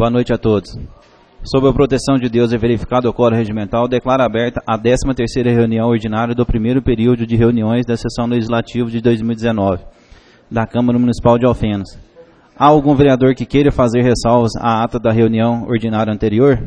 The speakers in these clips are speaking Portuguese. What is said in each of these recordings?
Boa noite a todos. Sob a proteção de Deus e verificado o quórum regimental, declaro aberta a 13ª reunião ordinária do primeiro período de reuniões da sessão legislativa de 2019 da Câmara Municipal de Alfenas. Há algum vereador que queira fazer ressalvas à ata da reunião ordinária anterior?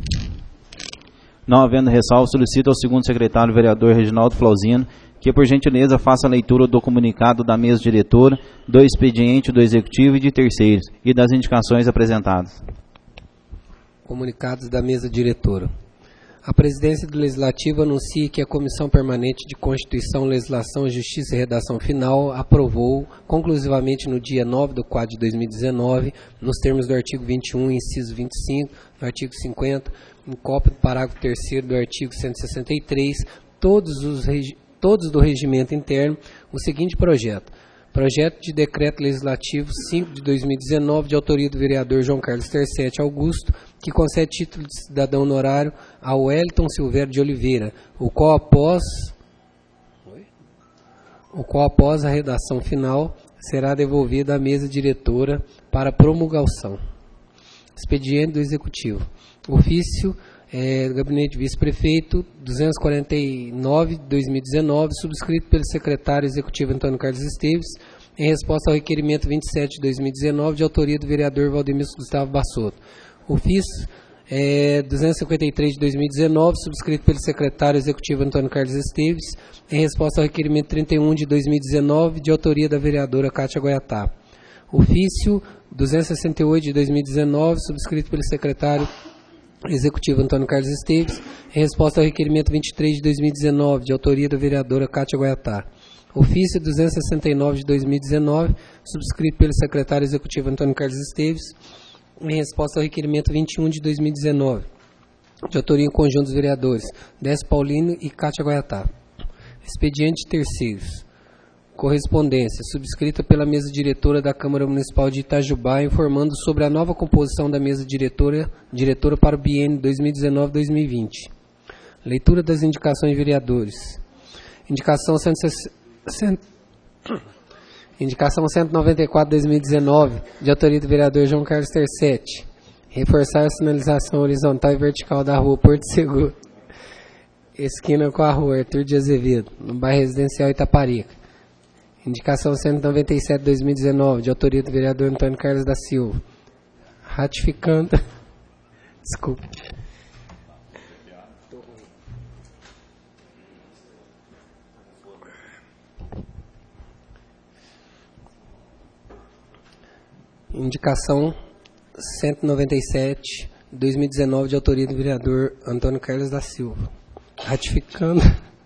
Não havendo ressalvas, solicito ao segundo secretário vereador Reginaldo Flauzino que, por gentileza, faça a leitura do comunicado da mesa diretora, do expediente do executivo e de terceiros e das indicações apresentadas. Comunicados da mesa diretora. A presidência do Legislativo anuncia que a Comissão Permanente de Constituição, Legislação, Justiça e Redação Final aprovou conclusivamente no dia 9/4 de 2019, nos termos do artigo 21, inciso 25, do artigo 50, em cópia do parágrafo 3º do artigo 163, todos do regimento interno, o seguinte projeto. Projeto de Decreto Legislativo 5 de 2019, de autoria do vereador João Carlos Tercetti Augusto, que concede título de cidadão honorário ao Wellington Silvério de Oliveira, o qual após a redação final será devolvido à mesa diretora para promulgação. Expediente do Executivo. Ofício do Gabinete de Vice-Prefeito 249 de 2019, subscrito pelo secretário executivo Antônio Carlos Esteves, em resposta ao requerimento 27 de 2019, de autoria do vereador Valdemir Gustavo Bassotto. Ofício 253 de 2019, subscrito pelo secretário executivo Antônio Carlos Esteves, em resposta ao requerimento 31 de 2019, de autoria da vereadora Cátia Goiatá. Ofício 268 de 2019, subscrito pelo secretário executivo Antônio Carlos Esteves, em resposta ao requerimento 23 de 2019, de autoria da vereadora Cátia Goiatá. Ofício 269 de 2019, subscrito pelo secretário executivo Antônio Carlos Esteves, em resposta ao requerimento 21 de 2019, de autoria em conjunto dos vereadores Décio Paulino e Cátia Goiatá. Expediente de terceiros. Correspondência, subscrita pela mesa diretora da Câmara Municipal de Itajubá, informando sobre a nova composição da mesa diretora para o biênio 2019-2020. Leitura das indicações de vereadores. Indicação 194/2019, de autoria do vereador João Carlos Tercetti. Reforçar a sinalização horizontal e vertical da rua Porto Seguro, esquina com a rua Arthur de Azevedo, no bairro residencial Itaparica. Indicação 197/2019, de autoria do vereador Antônio Carlos da Silva. Ratificando. Desculpa. Indicação 197/2019, de autoria do vereador Antônio Carlos da Silva. Ratificando.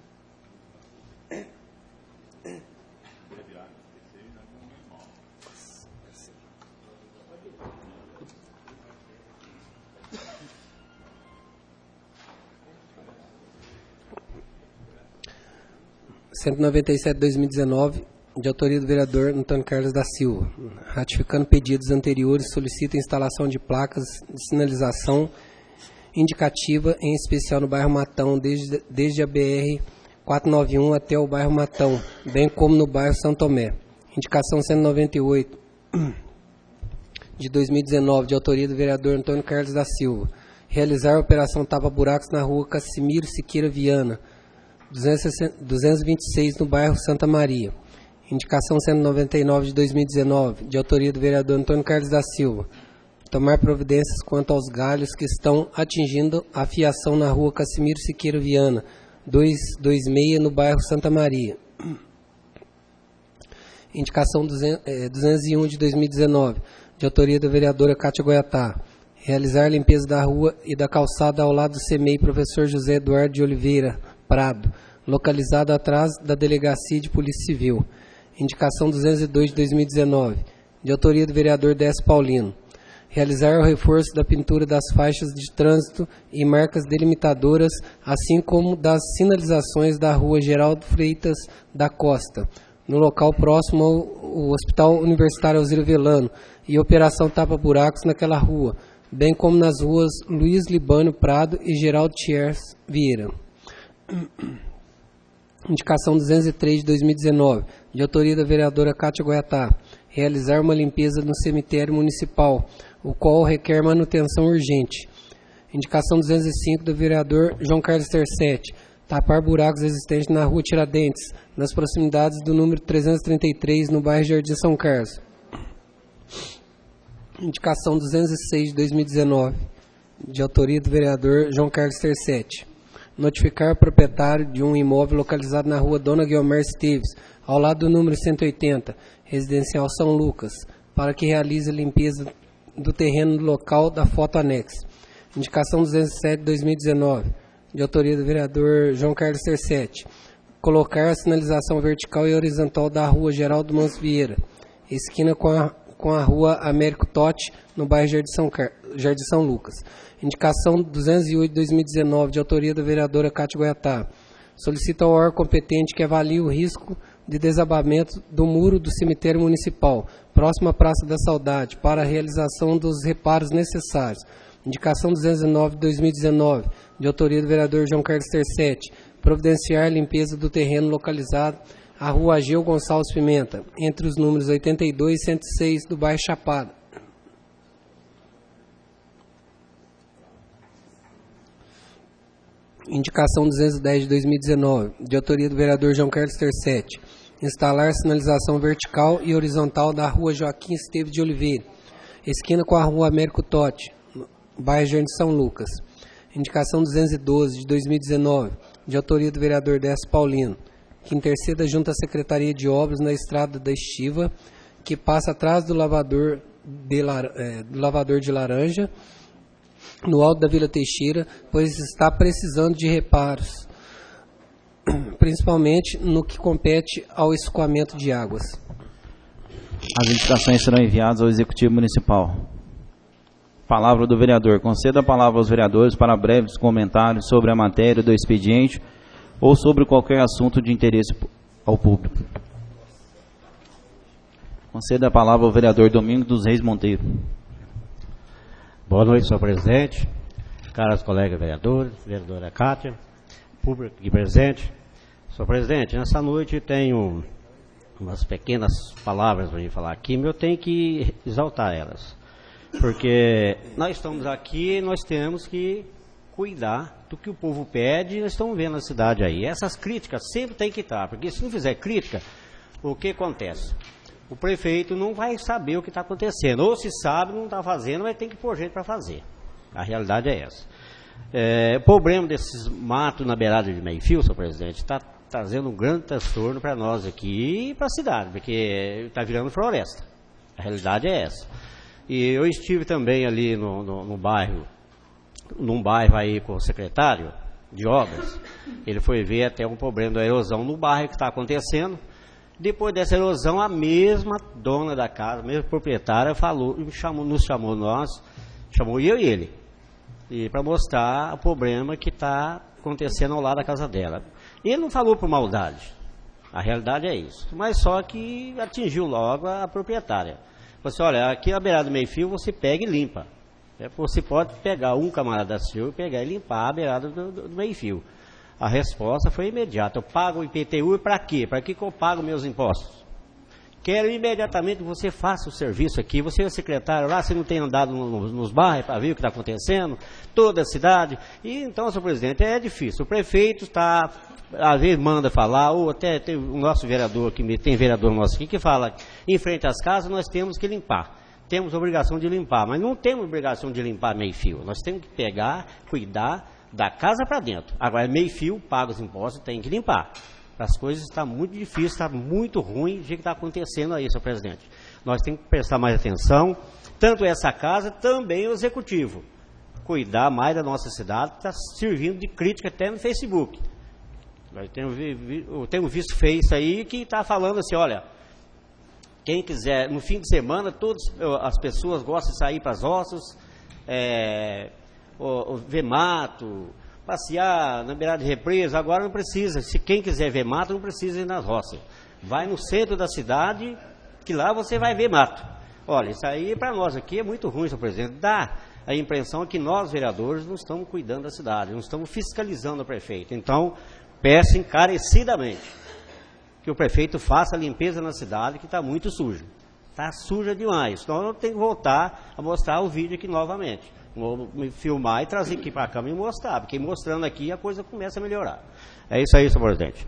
(197/2019), de autoria do vereador Antônio Carlos da Silva. Ratificando pedidos anteriores, solicita a instalação de placas de sinalização indicativa, em especial no bairro Matão, desde a BR-491 até o bairro Matão, bem como no bairro São Tomé. Indicação 198, de 2019, de autoria do vereador Antônio Carlos da Silva. Realizar a operação tapa-buracos na rua Cassimiro Siqueira Viana, 226, no bairro Santa Maria. Indicação 199 de 2019, de autoria do vereador Antônio Carlos da Silva. Tomar providências quanto aos galhos que estão atingindo a fiação na rua Cassimiro Siqueira Viana, 226, no bairro Santa Maria. Indicação 201 de 2019, de autoria da vereadora Cátia Goiatá. Realizar a limpeza da rua e da calçada ao lado do CEMEI Professor José Eduardo de Oliveira Prado, localizado atrás da Delegacia de Polícia Civil. Indicação 202 de 2019, de autoria do vereador Décio Paulino. Realizar o reforço da pintura das faixas de trânsito e marcas delimitadoras, assim como das sinalizações da rua Geraldo Freitas da Costa, no local próximo ao Hospital Universitário Alzira Velano, e operação tapa-buracos naquela rua, bem como nas ruas Luiz Libânio Prado e Geraldo Thiers Vieira. Indicação 203 de 2019, de autoria da vereadora Cátia Goiatá. Realizar uma limpeza no cemitério municipal, o qual requer manutenção urgente. Indicação 205 do vereador João Carlos Tercetti, tapar buracos existentes na rua Tiradentes, nas proximidades do número 333, no bairro Jardim São Carlos. Indicação 206 de 2019, de autoria do vereador João Carlos Tercetti, notificar o proprietário de um imóvel localizado na rua Dona Guilherme Esteves, ao lado do número 180, residencial São Lucas, para que realize a limpeza do terreno do local da foto anexa. Indicação 207 de 2019, de autoria do vereador João Carlos Tercetti, colocar a sinalização vertical e horizontal da rua Geraldo Mans Vieira, esquina com a rua Américo Totti, no bairro Jardim São Lucas. Indicação 208 de 2019, de autoria da vereadora Cátia Goiatá, solicita ao órgão competente que avalie o risco de desabamento do muro do cemitério municipal, próximo à Praça da Saudade, para a realização dos reparos necessários. Indicação 209 de 2019, de autoria do vereador João Carlos Tercetti, providenciar a limpeza do terreno localizado à rua Ageu Gonçalves Pimenta, entre os números 82 e 106 do bairro Chapada. Indicação 210 de 2019, de autoria do vereador João Carlos Tercetti, instalar sinalização vertical e horizontal da rua Joaquim Esteves de Oliveira, esquina com a rua Américo Totti, bairro Jardim São Lucas. Indicação 212 de 2019, de autoria do vereador Décio Paulino, que interceda junto à Secretaria de Obras na Estrada da Estiva, que passa atrás do lavador de laranja, no alto da Vila Teixeira, pois está precisando de reparos, principalmente no que compete ao escoamento de águas. As indicações serão enviadas ao Executivo Municipal. Palavra do vereador. Conceda a palavra aos vereadores para breves comentários sobre a matéria do expediente ou sobre qualquer assunto de interesse ao público. Conceda a palavra ao vereador Domingos dos Reis Monteiro. Boa noite, senhor presidente, caros colegas vereadores, vereadora Cátia, público aqui presente. Senhor presidente, nessa noite tenho umas pequenas palavras para falar aqui, mas eu tenho que exaltar elas. Porque nós estamos aqui, nós temos que cuidar do que o povo pede, e nós estamos vendo na cidade aí. Essas críticas sempre tem que estar, porque se não fizer crítica, o que acontece? O prefeito não vai saber o que está acontecendo, ou se sabe, não está fazendo, mas tem que pôr jeito para fazer. A realidade é essa. O problema desses matos na beirada de meio-fio, senhor presidente, está trazendo um grande transtorno para nós aqui e para a cidade, porque está virando floresta. A realidade é essa. E eu estive também ali no bairro, num bairro aí com o secretário de obras. Ele foi ver até um problema da erosão no bairro que está acontecendo. Depois dessa erosão, a mesma dona da casa, a mesma proprietária, nos chamou eu e ele, para mostrar o problema que está acontecendo ao lado da casa dela. Ele não falou por maldade, a realidade é isso, mas só que atingiu logo a proprietária. Falou assim, olha, aqui na beirada do meio-fio você pega e limpa. Você pode pegar um camarada seu e pegar e limpar a beirada do meio-fio. A resposta foi imediata. Eu pago o IPTU e para quê? Para que eu pago meus impostos? Quero imediatamente que você faça o serviço aqui. Você é o secretário lá, você não tem andado nos bairros para ver o que está acontecendo, toda a cidade. E então, senhor presidente, é difícil. O prefeito está, às vezes manda falar, ou até tem o nosso vereador, tem vereador nosso aqui que fala, em frente às casas nós temos que limpar. Temos a obrigação de limpar, mas não temos obrigação de limpar meio-fio. Nós temos que pegar, cuidar da casa para dentro. Agora, meio-fio, paga os impostos, tem que limpar. As coisas estão muito difíceis, está muito ruim o que está acontecendo aí, senhor presidente. Nós temos que prestar mais atenção, tanto essa casa, também o executivo. Cuidar mais da nossa cidade, está servindo de crítica até no Facebook. Eu tenho visto Face aí que está falando assim, olha, quem quiser, no fim de semana, as pessoas gostam de sair para as roças, ver mato, passear na beirada de represa. Agora não precisa, se quem quiser ver mato, não precisa ir nas roças. Vai no centro da cidade, que lá você vai ver mato. Olha, isso aí para nós aqui é muito ruim, senhor presidente. Dá a impressão que nós, vereadores, não estamos cuidando da cidade, não estamos fiscalizando o prefeito. Então, peço encarecidamente que o prefeito faça a limpeza na cidade, que está muito sujo. Está suja demais. Então eu tenho que voltar a mostrar o vídeo aqui novamente. Vou me filmar e trazer aqui para a câmera e mostrar, porque mostrando aqui a coisa começa a melhorar. É isso aí, senhor presidente.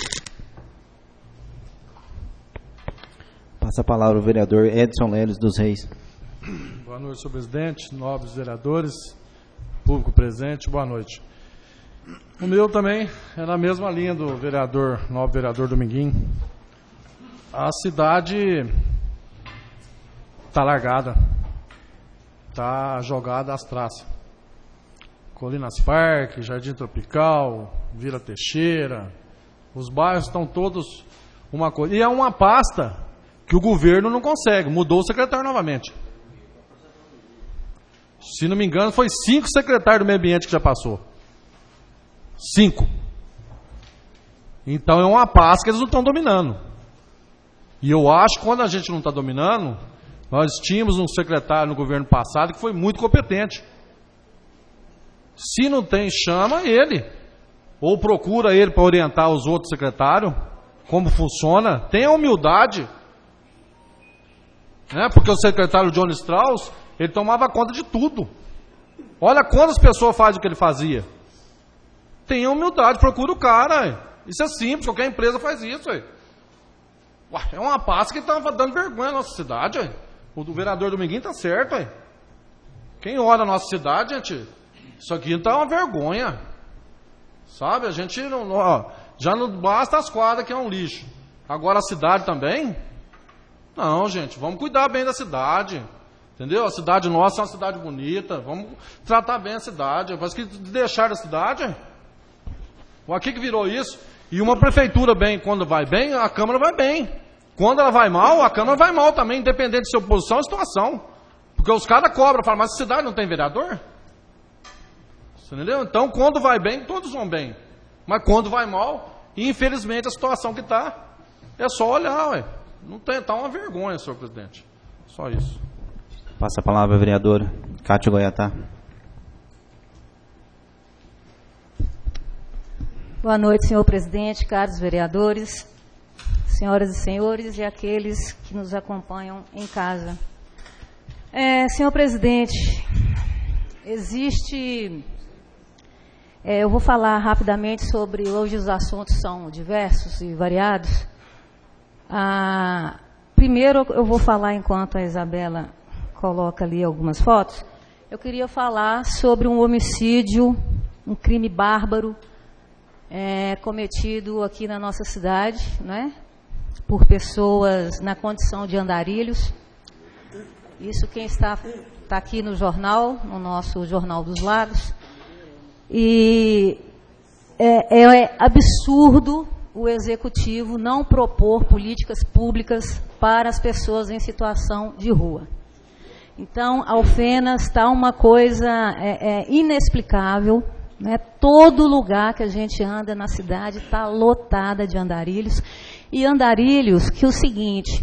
Passa a palavra ao vereador Edson Leles dos Reis. Boa noite, senhor presidente, nobres vereadores, público presente, boa noite. O meu também é na mesma linha do nobre vereador Dominguinho. A cidade está largada, está jogada às traças. Colinas Parque, Jardim Tropical, Vila Teixeira, os bairros estão todos uma coisa. E é uma pasta que o governo não consegue, mudou o secretário novamente. Se não me engano, foi 5 secretários do meio ambiente que já passou. 5. Então é uma pasta que eles não estão dominando. E eu acho que quando a gente não está dominando, nós tínhamos um secretário no governo passado que foi muito competente. Se não tem, chama ele. Ou procura ele para orientar os outros secretários, como funciona. Tenha humildade. Porque o secretário John Strauss, ele tomava conta de tudo. Olha quantas pessoas fazem o que ele fazia. Tenha humildade, procura o cara. Isso é simples, qualquer empresa faz isso. É uma pasta que está dando vergonha à nossa cidade. O vereador Dominguinho está certo. Quem olha a nossa cidade, gente, isso aqui está uma vergonha. Sabe, a gente não, já não basta as quadras que é um lixo. Agora a cidade também? Não, gente, vamos cuidar bem da cidade. Entendeu? A cidade nossa é uma cidade bonita. Vamos tratar bem a cidade. Mas que deixar a cidade? O que virou isso? E uma prefeitura bem, quando vai bem, a Câmara vai bem. Quando ela vai mal, a Câmara vai mal também, independente de ser oposição ou situação. Porque os caras cobram, falam, mas a cidade não tem vereador? Você entendeu? Então, quando vai bem, todos vão bem. Mas quando vai mal, infelizmente, a situação que está, é só olhar, Não tem, tá uma vergonha, senhor presidente. Só isso. Passa a palavra, vereadora Cátia Goiatá. Boa noite, senhor presidente, caros vereadores, senhoras e senhores e aqueles que nos acompanham em casa. Senhor presidente, eu vou falar rapidamente sobre, hoje os assuntos são diversos e variados. Primeiro eu vou falar, enquanto a Isabela coloca ali algumas fotos, eu queria falar sobre um homicídio, um crime bárbaro, cometido aqui na nossa cidade, por pessoas na condição de andarilhos. Isso quem está aqui no jornal, no nosso Jornal dos Lagos. E é absurdo o executivo não propor políticas públicas para as pessoas em situação de rua. Então, Alfenas está uma coisa inexplicável. Todo lugar que a gente anda na cidade está lotada de andarilhos. E andarilhos que o seguinte,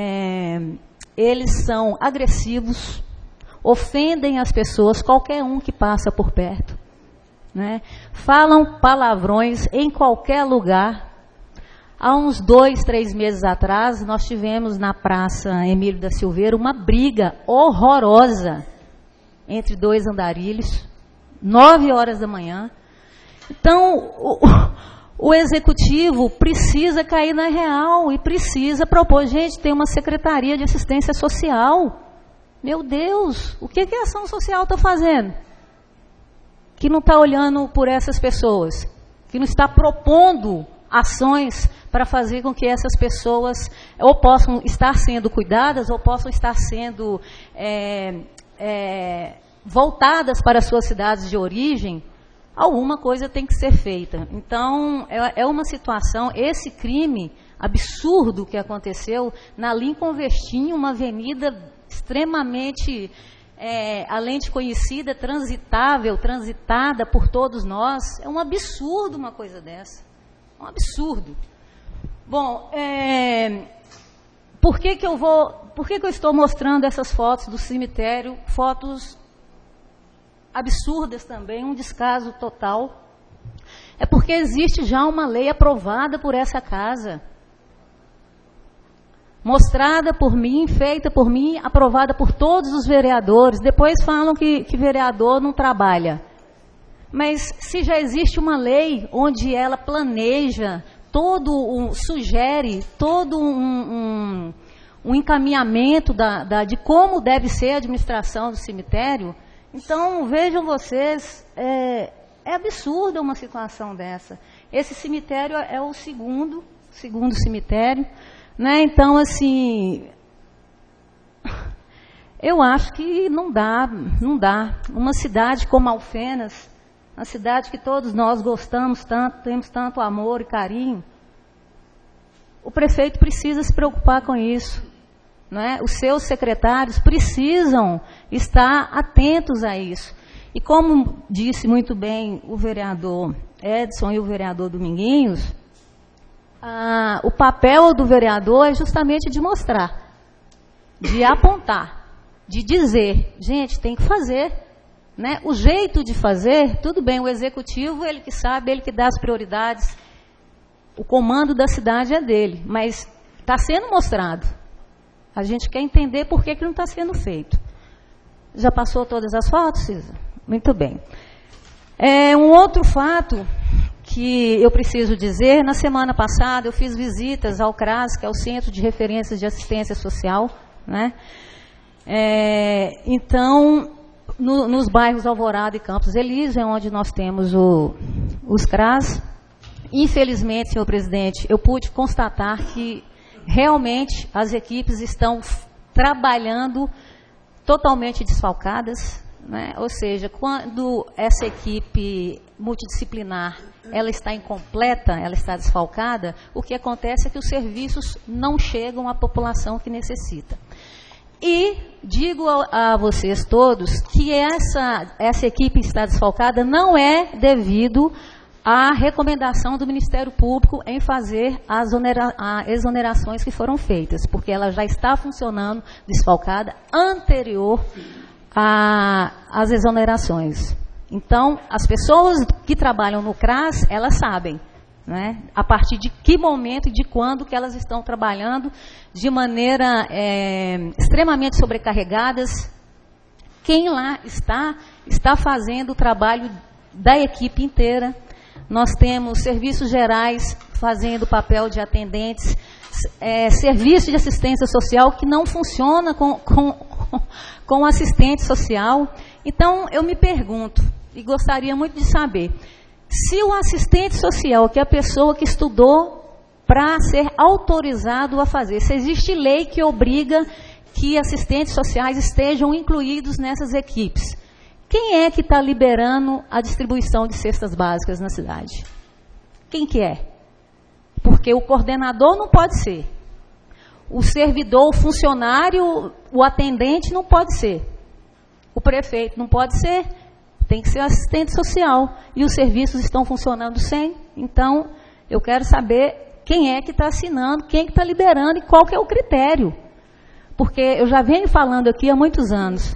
eles são agressivos, ofendem as pessoas, qualquer um que passa por perto. Falam palavrões em qualquer lugar. Há uns 2, 3 meses atrás, nós tivemos na Praça Emílio da Silveira uma briga horrorosa entre 2 andarilhos, 9 horas da manhã. Então, o executivo precisa cair na real e precisa propor. Gente, tem uma Secretaria de Assistência Social. Meu Deus, o que a ação social está fazendo? Que não está olhando por essas pessoas, que não está propondo ações para fazer com que essas pessoas ou possam estar sendo cuidadas ou possam estar sendo voltadas para as suas cidades de origem. Alguma coisa tem que ser feita. Então, é uma situação, esse crime absurdo que aconteceu na Lincoln Vestim, uma avenida extremamente, além de conhecida, transitada por todos nós. É um absurdo uma coisa dessa. Um absurdo. Bom, por que eu estou mostrando essas fotos do cemitério? Fotos absurdas também, um descaso total. É porque existe já uma lei aprovada por essa casa. mostrada por mim, feita por mim, aprovada por todos os vereadores. Depois falam que vereador não trabalha. Mas se já existe uma lei onde ela planeja, sugere todo um encaminhamento de como deve ser a administração do cemitério, então vejam vocês, é absurda uma situação dessa. Esse cemitério é o segundo cemitério, né? Então, assim, eu acho que não dá. Uma cidade como Alfenas, uma cidade que todos nós gostamos tanto, temos tanto amor e carinho, o prefeito precisa se preocupar com isso, né? Os seus secretários precisam estar atentos a isso. E como disse muito bem o vereador Edson e o vereador Dominguinhos, o papel do vereador é justamente de mostrar, de apontar, de dizer, gente, tem que fazer, né? O jeito de fazer, tudo bem, o executivo, ele que sabe, ele que dá as prioridades, o comando da cidade é dele, mas está sendo mostrado. A gente quer entender por que não está sendo feito. Já passou todas as fotos, Cisa? Muito bem. Um outro fato que eu preciso dizer, na semana passada eu fiz visitas ao CRAS, que é o Centro de Referências de Assistência Social, né? Então, nos bairros Alvorada e Campos Elísio, é onde nós temos os CRAS. Infelizmente, senhor presidente, eu pude constatar que realmente as equipes estão trabalhando totalmente desfalcadas, né? Ou seja, quando essa equipe multidisciplinar ela está incompleta, ela está desfalcada, o que acontece é que os serviços não chegam à população que necessita. E digo a vocês todos que essa equipe está desfalcada não é devido à recomendação do Ministério Público em fazer as exonerações que foram feitas, porque ela já está funcionando desfalcada anterior às exonerações. Então, as pessoas que trabalham no CRAS, elas sabem, né, a partir de que momento e de quando que elas estão trabalhando de maneira extremamente sobrecarregadas. Quem lá está fazendo o trabalho da equipe inteira. Nós temos serviços gerais fazendo o papel de atendentes, serviço de assistência social que não funciona com assistente social. Então, eu me pergunto, e gostaria muito de saber, se o assistente social, que é a pessoa que estudou para ser autorizado a fazer, se existe lei que obriga que assistentes sociais estejam incluídos nessas equipes, quem é que está liberando a distribuição de cestas básicas na cidade? Quem que é? Porque o coordenador não pode ser. O servidor, o funcionário, o atendente não pode ser. O prefeito não pode ser. Tem que ser assistente social. E os serviços estão funcionando sem. Então, eu quero saber quem é que está assinando, quem é que está liberando e qual que é o critério. Porque eu já venho falando aqui há muitos anos.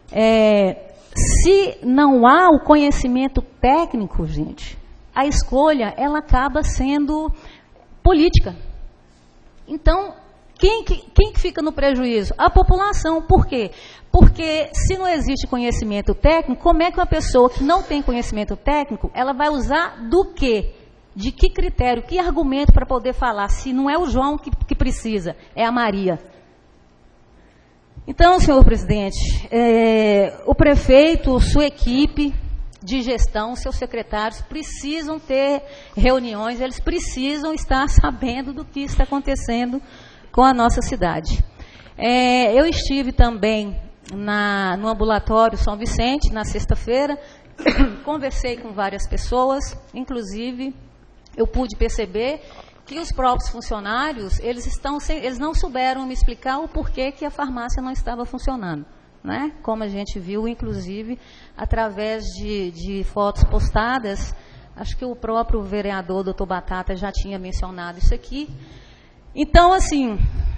Se não há o conhecimento técnico, gente, a escolha, ela acaba sendo política. Então, quem que fica no prejuízo? A população. Por quê? Porque se não existe conhecimento técnico, como é que uma pessoa que não tem conhecimento técnico, ela vai usar do quê? De que critério, que argumento para poder falar? Se não é o João que precisa, é a Maria. Então, senhor presidente, o prefeito, sua equipe de gestão, seus secretários precisam ter reuniões, eles precisam estar sabendo do que está acontecendo com a nossa cidade. Eu estive também no ambulatório São Vicente, na sexta-feira, conversei com várias pessoas, inclusive eu pude perceber que os próprios funcionários, eles não souberam me explicar o porquê que a farmácia não estava funcionando, né? Como a gente viu, inclusive, através de fotos postadas, acho que o próprio vereador, doutor Batata, já tinha mencionado isso aqui. Então, assim,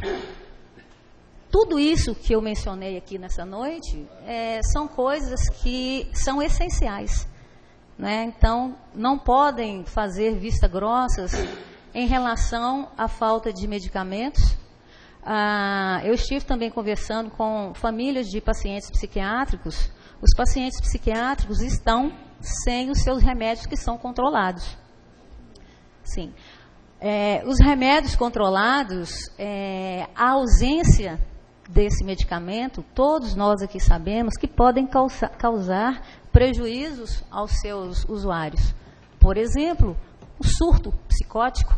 tudo isso que eu mencionei aqui nessa noite são coisas que são essenciais, né? Então, não podem fazer vista grossas em relação à falta de medicamentos. eu estive também conversando com famílias de pacientes psiquiátricos. Os pacientes psiquiátricos estão sem os seus remédios que são controlados. Sim. Os remédios controlados, a ausência desse medicamento, todos nós aqui sabemos que podem causar prejuízos aos seus usuários. Por exemplo, o surto psicótico.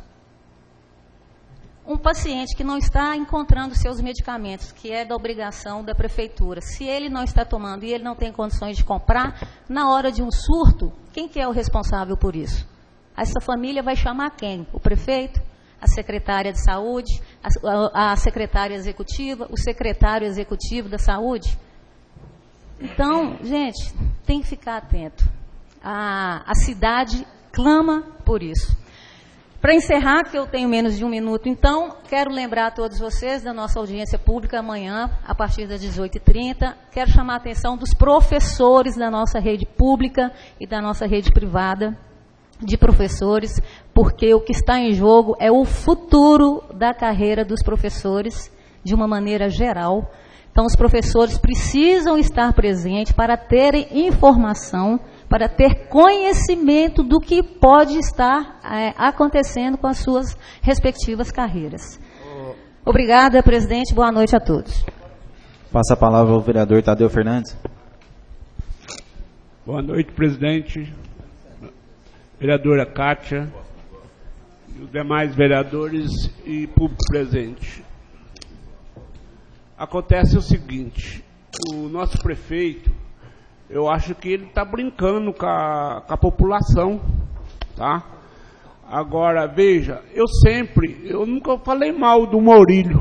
Um paciente que não está encontrando seus medicamentos, que é da obrigação da prefeitura, se ele não está tomando e ele não tem condições de comprar, na hora de um surto, quem que é o responsável por isso? Essa família vai chamar quem? O prefeito, a secretária de saúde, a secretária executiva, o secretário executivo da saúde? Então, gente, tem que ficar atento. A cidade clama por isso. Para encerrar, que eu tenho menos de 1 minuto, então, quero lembrar a todos vocês da nossa audiência pública amanhã, a partir das 18h30. Quero chamar a atenção dos professores da nossa rede pública e da nossa rede privada de professores, porque o que está em jogo é o futuro da carreira dos professores, de uma maneira geral. Então, os professores precisam estar presentes para terem informação, para ter conhecimento do que pode estar acontecendo com as suas respectivas carreiras. Obrigada, presidente. Boa noite a todos. Passa a palavra ao vereador Tadeu Fernandes. Boa noite, presidente, vereadora Kátia, e os demais vereadores e público presente. Acontece o seguinte, o nosso prefeito, eu acho que ele está brincando com a população, tá? Agora, veja, eu nunca falei mal do Maurílio,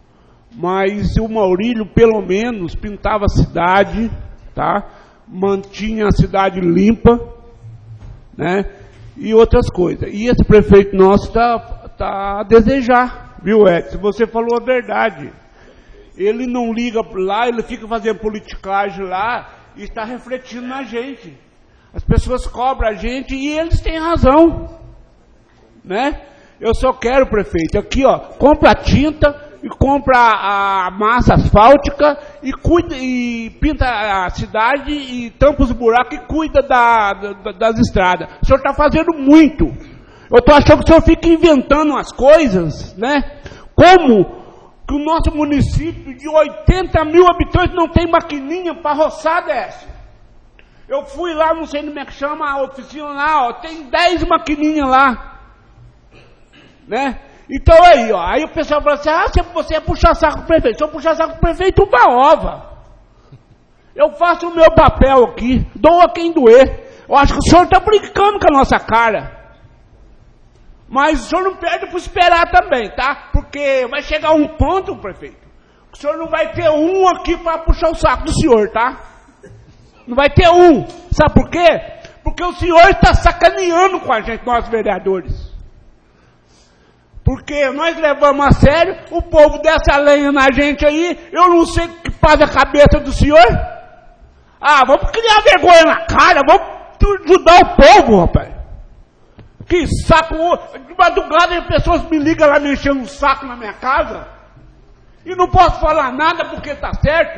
mas o Maurílio, pelo menos, pintava a cidade, tá? Mantinha a cidade limpa, né? E outras coisas. E esse prefeito nosso tá a desejar, viu, Edson? Você falou a verdade. Ele não liga lá, ele fica fazendo politicagem lá, e está refletindo na gente. As pessoas cobram a gente e eles têm razão, né? Eu só quero, prefeito, aqui, ó, compra a tinta e compra a massa asfáltica e cuida e pinta a cidade e tampa os buracos e cuida das estradas. O senhor está fazendo muito. Eu estou achando que o senhor fica inventando as coisas, né? Como que o nosso município de 80 mil habitantes não tem maquininha para roçar dessa. Eu fui lá, não sei como é que chama a oficina lá, ó, tem 10 maquininhas lá, né? Então aí, ó, aí o pessoal fala assim, você é puxar saco do prefeito. Se eu puxar saco do prefeito, uma ova. Eu faço o meu papel aqui, dou a quem doer. Eu acho que o senhor está brincando com a nossa cara. Mas o senhor não perde por esperar também, tá? Porque vai chegar um ponto, prefeito, que o senhor não vai ter um aqui para puxar o saco do senhor, tá? Não vai ter um. Sabe por quê? Porque o senhor está sacaneando com a gente, nós vereadores. Porque nós levamos a sério, o povo dessa lenha na gente aí, eu não sei o que faz a cabeça do senhor. Vamos criar vergonha na cara, vamos ajudar o povo, rapaz. Que saco, de madrugada as pessoas me ligam lá me enchendo um saco na minha casa, e não posso falar nada porque está certo,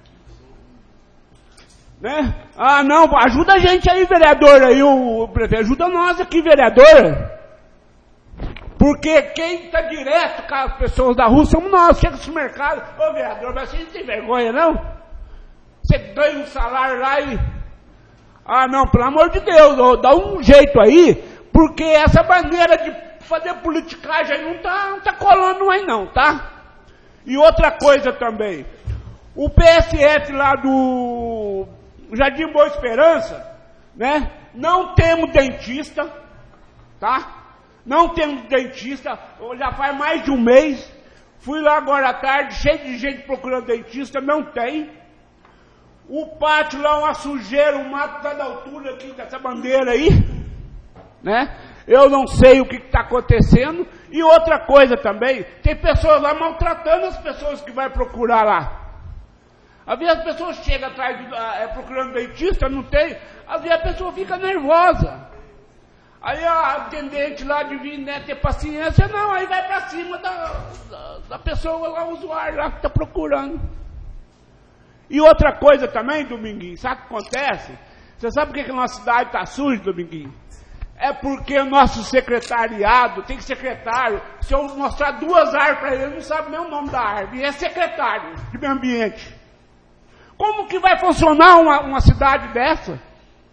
né? Não, ajuda a gente aí, vereador, aí o prefeito, ajuda nós aqui, vereador, porque quem está direto com as pessoas da rua somos nós. Chega no supermercado, ô vereador, mas você não tem vergonha não? Você ganha um salário lá e... não, pelo amor de Deus, dá um jeito aí, porque essa maneira de fazer politicagem aí não tá colando mais não, tá? E outra coisa também, o PSF lá do Jardim Boa Esperança, né? Não temos dentista, tá? Não temos dentista, já faz mais de um mês, fui lá agora à tarde, cheio de gente procurando dentista, não tem. O pátio lá, uma sujeira, o mato tá da altura aqui dessa bandeira aí, né? Eu não sei o que está acontecendo. E outra coisa também, tem pessoas lá maltratando as pessoas que vai procurar lá. Às vezes as pessoas chegam atrás procurando dentista, não tem, às vezes a pessoa fica nervosa. Aí a atendente lá devia ter paciência, não, aí vai para cima da pessoa lá, o usuário lá que está procurando. E outra coisa também, Dominguinho, sabe o que acontece? Você sabe por que a nossa cidade está suja, Dominguinho? É porque o nosso secretariado, tem secretário, se eu mostrar 2 árvores para ele não sabe nem o nome da árvore, e é secretário de meio ambiente. Como que vai funcionar uma cidade dessa?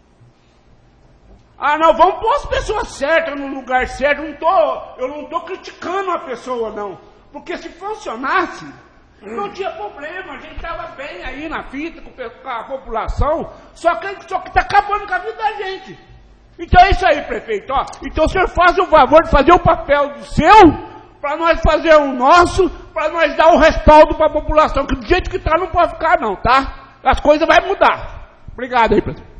Ah, não, vamos pôr as pessoas certas no lugar certo. Eu não estou criticando a pessoa, não. Porque se funcionasse, não tinha problema. A gente estava bem aí na fita com a população. Só que está acabando com a vida da gente. Então é isso aí, prefeito. Ó, então o senhor faz o favor de fazer o papel do seu, para nós fazer o nosso, para nós dar o respaldo para a população. Que do jeito que está não pode ficar, não, tá? As coisas vão mudar. Obrigado aí, prefeito.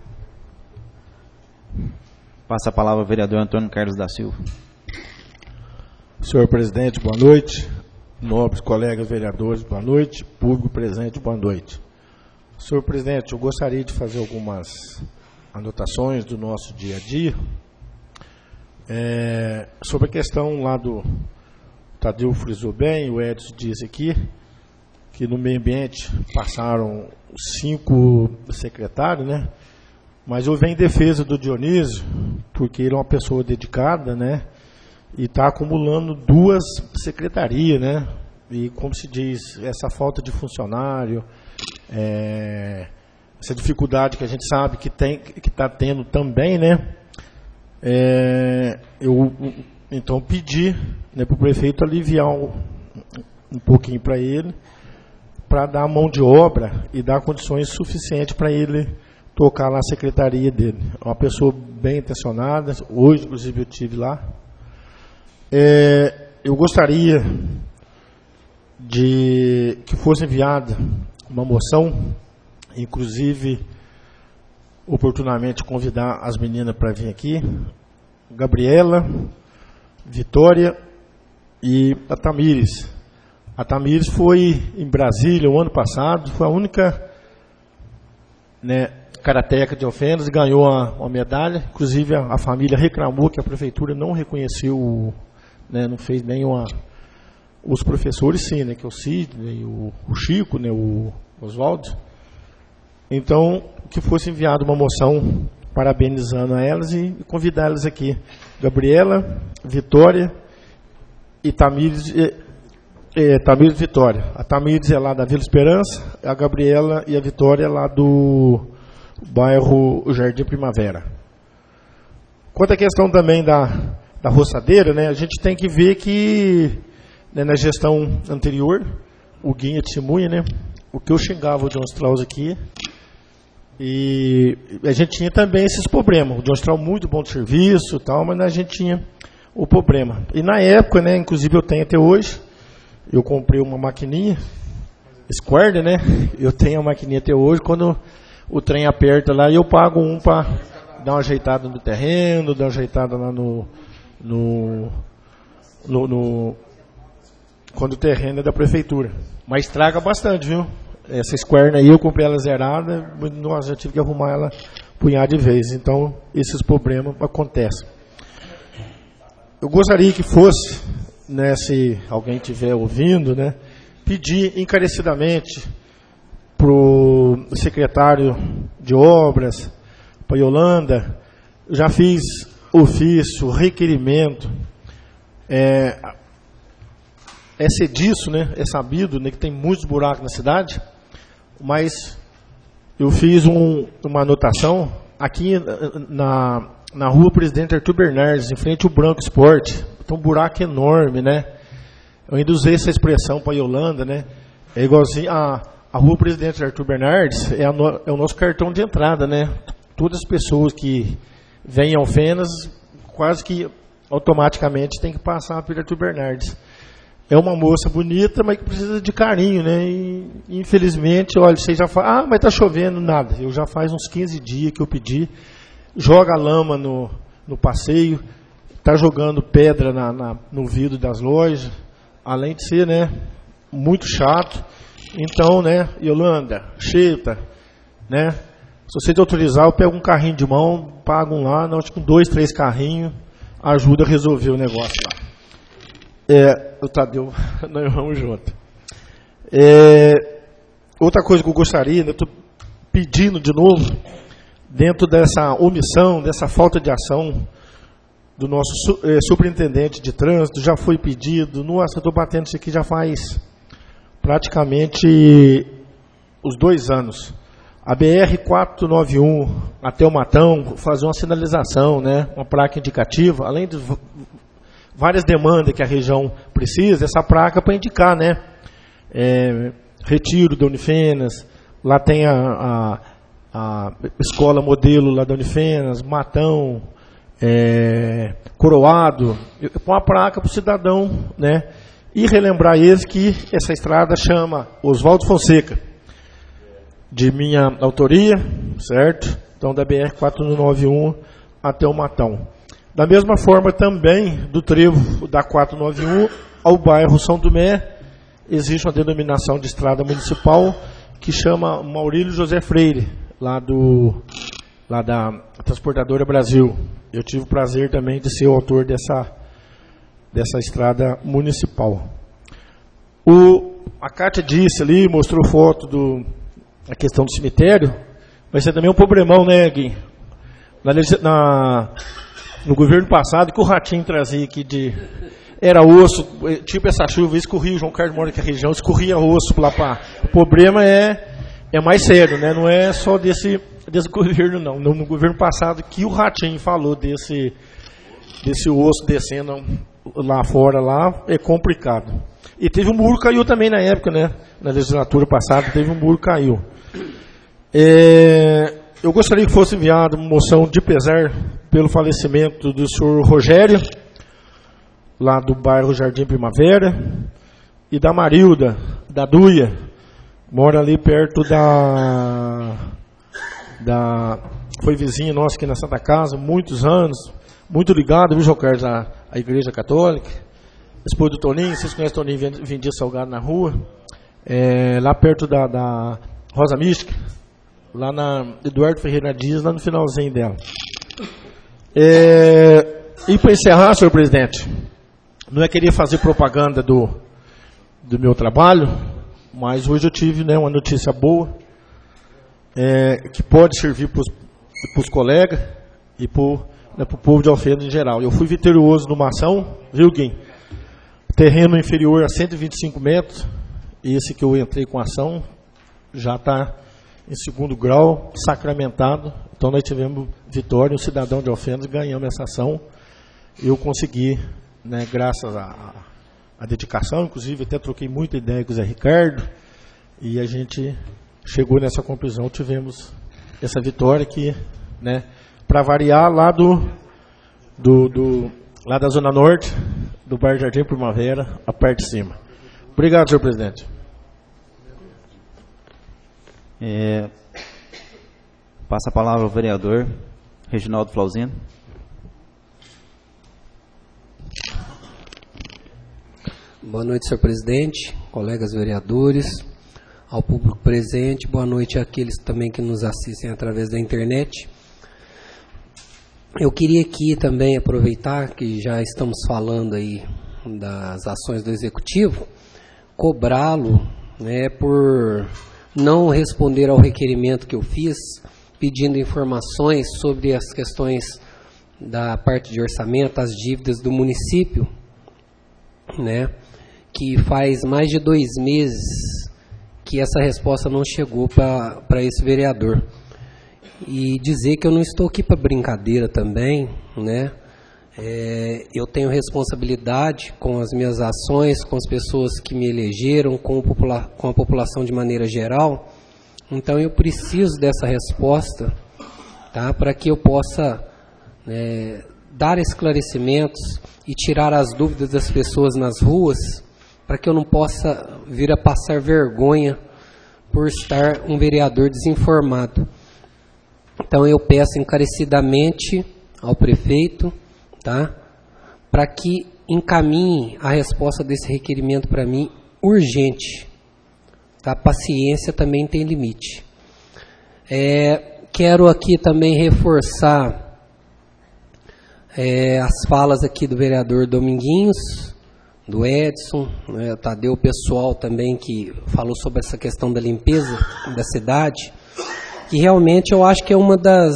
Passa a palavra ao vereador Antônio Carlos da Silva. Senhor presidente, boa noite. Nobres colegas vereadores, boa noite. Público presente, boa noite. Senhor presidente, eu gostaria de fazer algumas anotações do nosso dia a dia. Sobre a questão lá do Tadeu frisou bem, o Edson disse aqui, que no meio ambiente passaram 5 secretários, né? Mas eu venho em defesa do Dionísio, porque ele é uma pessoa dedicada, né? E está acumulando 2 secretarias, né? E como se diz, essa falta de funcionário, essa dificuldade que a gente sabe que está tendo também, né? Eu então pedi, né, para o prefeito aliviar um pouquinho para ele, para dar mão de obra e dar condições suficientes para ele tocar lá a secretaria dele. É uma pessoa bem intencionada. Hoje, inclusive, eu estive lá. Eu gostaria de que fosse enviada uma moção, inclusive, oportunamente convidar as meninas para vir aqui, Gabriela, Vitória e a Tamires. A Tamires foi em Brasília o ano passado, foi a única, né, karateca de Alfenas, ganhou uma medalha. Inclusive a família reclamou que a prefeitura não reconheceu, né, não fez nem os professores sim, né, que é o Sidney, o Chico, né, o Oswaldo. Então, que fosse enviada uma moção parabenizando a elas e convidar elas aqui. Gabriela, Vitória e Tamires, Tamires Vitória. A Tamires é lá da Vila Esperança, a Gabriela e a Vitória é lá do bairro Jardim Primavera. Quanto à questão também da roçadeira, né, a gente tem que ver que, né, na gestão anterior, o Guinha testemunha, né, o que eu xingava o John Strauss aqui, e a gente tinha também esses problemas. O John Strauss muito bom de serviço e tal, mas a gente tinha o problema. E na época, né, inclusive eu tenho até hoje, eu comprei uma maquininha, Square, né, eu tenho a maquininha até hoje, quando o trem aperta lá, e eu pago um para dar uma ajeitada no terreno, dar uma ajeitada lá quando o terreno é da prefeitura. Mas estraga bastante, viu? Essa Square aí, eu comprei ela zerada, nós já tive que arrumar ela punhar de vez. Então, esses problemas acontecem. Eu gostaria que fosse, né, se alguém estiver ouvindo, né, pedir encarecidamente para o secretário de obras, para a Yolanda. Eu já fiz ofício, requerimento. É disso, né? É sabido, né, que tem muitos buracos na cidade, mas eu fiz uma anotação aqui na rua Presidente Arthur Bernardes, em frente ao Branco Esporte. Tem um buraco enorme, né? Eu ainda usei essa expressão para a Yolanda, né? É igualzinho a rua Presidente Arthur Bernardes é o nosso cartão de entrada, né? Todas as pessoas que vêm em Alfenas, quase que automaticamente tem que passar pelo Arthur Bernardes. É uma moça bonita, mas que precisa de carinho, né? E, infelizmente, olha, você já fala, mas está chovendo, nada. Eu já faz uns 15 dias que eu pedi, joga lama no passeio, está jogando pedra no vidro das lojas, além de ser, né, muito chato. Então, né, Yolanda, Cheta, né, Se vocês autorizar, eu pego um carrinho de mão, pago um lá, acho que com 2, 3 carrinhos, ajuda a resolver o negócio lá. O Tadeu, nós vamos junto. Outra coisa que eu gostaria, eu estou pedindo de novo, dentro dessa omissão, dessa falta de ação do nosso superintendente de trânsito, já foi pedido, nossa, eu estou batendo isso aqui já faz praticamente os 2 anos. A BR-491 até o Matão, fazer uma sinalização, né, uma placa indicativa, além de várias demandas que a região precisa, essa placa para indicar, né, Retiro da Unifenas, lá tem a escola modelo lá da Unifenas, Matão, Coroado, com a placa para o cidadão, né, e relembrar eles que essa estrada chama Oswaldo Fonseca, de minha autoria, certo? Então, da BR-491 até o Matão. Da mesma forma, também, do trevo da 491 ao bairro São Tomé, existe uma denominação de estrada municipal que chama Maurílio José Freire, lá da Transportadora Brasil. Eu tive o prazer também de ser o autor dessa estrada municipal. A Cátia disse ali, mostrou foto a questão do cemitério, vai ser também um problemão, né, Gui? No governo passado, que o Ratinho trazia aqui era osso, tipo essa chuva, escorria, o João Carlos mora aqui na região, escorria osso lá para. O problema é mais sério, né? Não é só desse governo, não. No governo passado, que o Ratinho falou desse osso descendo lá fora, lá, é complicado. E teve um muro caiu também na época, né? Na legislatura passada, teve um muro caiu. Eu gostaria que fosse enviada uma moção de pesar pelo falecimento do senhor Rogério, lá do bairro Jardim Primavera, e da Marilda, da Duia, mora ali perto foi vizinha nossa aqui na Santa Casa, muitos anos, muito ligado, viu, João Carlos, à Igreja Católica. Esposa do Toninho, vocês conhecem o Toninho, vendia salgado na rua, lá perto da Rosa Mística, lá na Eduardo Ferreira Dias, lá no finalzinho dela. E para encerrar, senhor presidente, não é querer fazer propaganda do meu trabalho, mas hoje eu tive, né, uma notícia boa, que pode servir para os colegas e para o povo de Alfenas em geral. Eu fui vitorioso numa ação, viu, Guim? Terreno inferior a 125 metros, esse que eu entrei com a ação, já está em 2º grau, sacramentado. Então nós tivemos vitória, um cidadão de Alfenas ganhamos essa ação. Eu consegui, né, graças à dedicação, inclusive até troquei muita ideia com o Zé Ricardo, e a gente chegou nessa conclusão, tivemos essa vitória que, né, para variar, lá lá da Zona Norte, do bairro Jardim Primavera, a parte de cima. Obrigado, senhor presidente. Passa a palavra ao vereador Reginaldo Flauzino. Boa noite, senhor presidente, colegas vereadores, ao público presente, boa noite àqueles também que nos assistem através da internet. Eu queria aqui também aproveitar que já estamos falando aí das ações do Executivo, cobrá-lo, né, por não responder ao requerimento que eu fiz, pedindo informações sobre as questões da parte de orçamento, as dívidas do município, né, que faz mais de 2 meses que essa resposta não chegou para esse vereador. E dizer que eu não estou aqui para brincadeira também, né? Eu tenho responsabilidade com as minhas ações, com as pessoas que me elegeram, com a população de maneira geral. Então eu preciso dessa resposta, tá? Para que eu possa dar esclarecimentos e tirar as dúvidas das pessoas nas ruas, para que eu não possa vir a passar vergonha por estar um vereador desinformado. Então eu peço encarecidamente ao prefeito, tá, para que encaminhe a resposta desse requerimento para mim urgente. Tá? Paciência também tem limite. quero aqui também reforçar as falas aqui do vereador Dominguinhos, do Edson, né, Tadeu, o pessoal também que falou sobre essa questão da limpeza da cidade, que realmente eu acho que é uma dos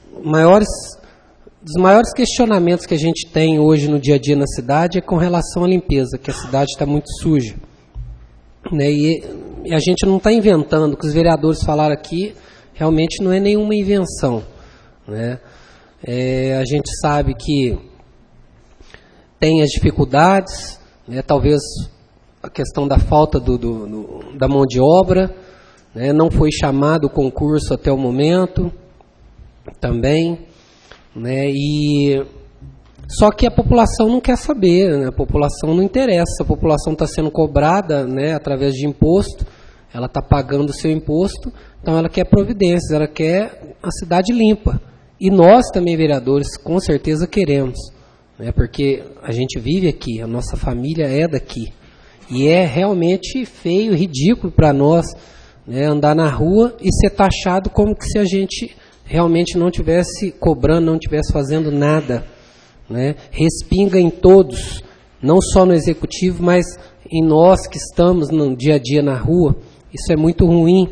maiores questionamentos que a gente tem hoje no dia a dia na cidade é com relação à limpeza, que a cidade está muito suja. Né, e a gente não está inventando, o que os vereadores falaram aqui realmente não é nenhuma invenção. Né? A gente sabe que tem as dificuldades, né, talvez a questão da falta da mão de obra, né, não foi chamado o concurso até o momento também, né, só que a população não quer saber, né, a população não interessa, a população está sendo cobrada, né, através de imposto, ela está pagando o seu imposto, então ela quer providências, ela quer a cidade limpa. E nós também, vereadores, com certeza queremos, né, porque a gente vive aqui, a nossa família é daqui. E é realmente feio, ridículo para nós, né, andar na rua e ser taxado como se a gente realmente não estivesse cobrando, não estivesse fazendo nada. Né? Respinga em todos, não só no executivo, mas em nós que estamos no dia a dia na rua. Isso é muito ruim.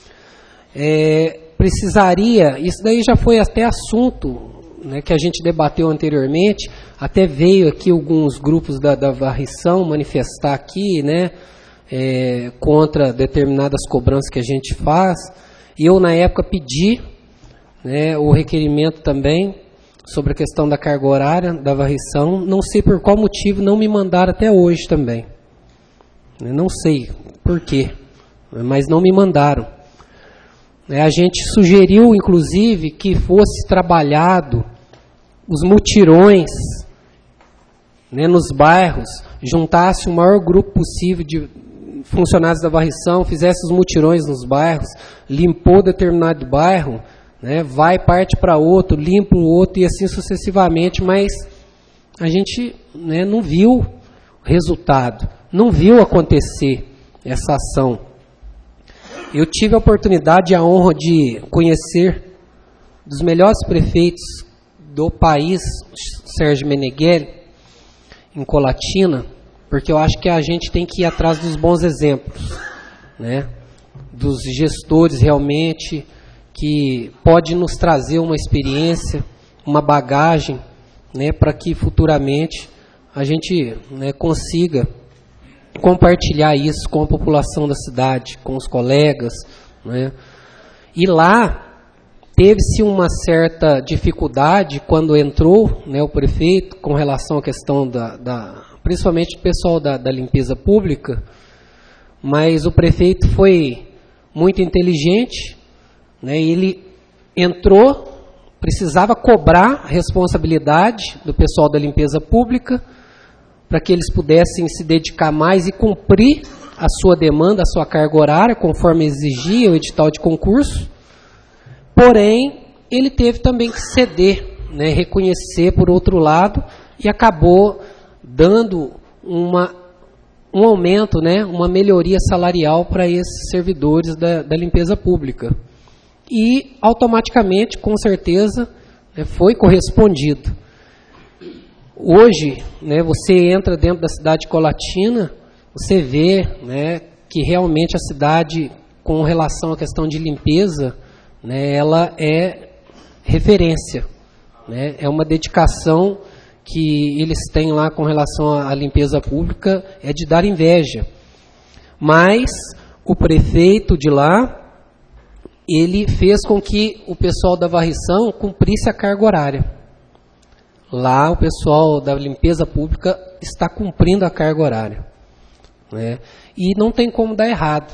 Precisaria, isso daí já foi até assunto, né, que a gente debateu anteriormente, até veio aqui alguns grupos da varrição manifestar aqui, né, contra determinadas cobranças que a gente faz, e eu na época pedi, né, o requerimento também sobre a questão da carga horária, da varrição, não sei por qual motivo não me mandaram até hoje também, eu não sei por quê, mas não me mandaram. A gente sugeriu, inclusive, que fosse trabalhado os mutirões, né, nos bairros, juntasse o maior grupo possível de funcionários da varrição, fizesse os mutirões nos bairros, limpou determinado bairro, né, parte para outro, limpa o outro e assim sucessivamente, mas a gente, né, não viu resultado, não viu acontecer essa ação. Eu tive a oportunidade e a honra de conhecer dos melhores prefeitos do país, Sérgio Meneghelli, em Colatina, porque eu acho que a gente tem que ir atrás dos bons exemplos, né? Dos gestores realmente que pode nos trazer uma experiência, uma bagagem, né, para que futuramente a gente, né, consiga compartilhar isso com a população da cidade, com os colegas, né? E lá teve-se uma certa dificuldade quando entrou, né, o prefeito com relação à questão principalmente o pessoal da limpeza pública, mas o prefeito foi muito inteligente, né, ele entrou, precisava cobrar responsabilidade do pessoal da limpeza pública, para que eles pudessem se dedicar mais e cumprir a sua demanda, a sua carga horária, conforme exigia o edital de concurso. Porém, ele teve também que ceder, né, reconhecer por outro lado, e acabou dando um aumento, né, uma melhoria salarial para esses servidores da limpeza pública. E, automaticamente, com certeza, né, foi correspondido. Hoje, né, você entra dentro da cidade de Colatina, você vê, né, que realmente a cidade, com relação à questão de limpeza, né, ela é referência. Né, é uma dedicação que eles têm lá com relação à limpeza pública, é de dar inveja. Mas o prefeito de lá, ele fez com que o pessoal da varrição cumprisse a carga horária. Lá o pessoal da limpeza pública está cumprindo a carga horária. Né? E não tem como dar errado.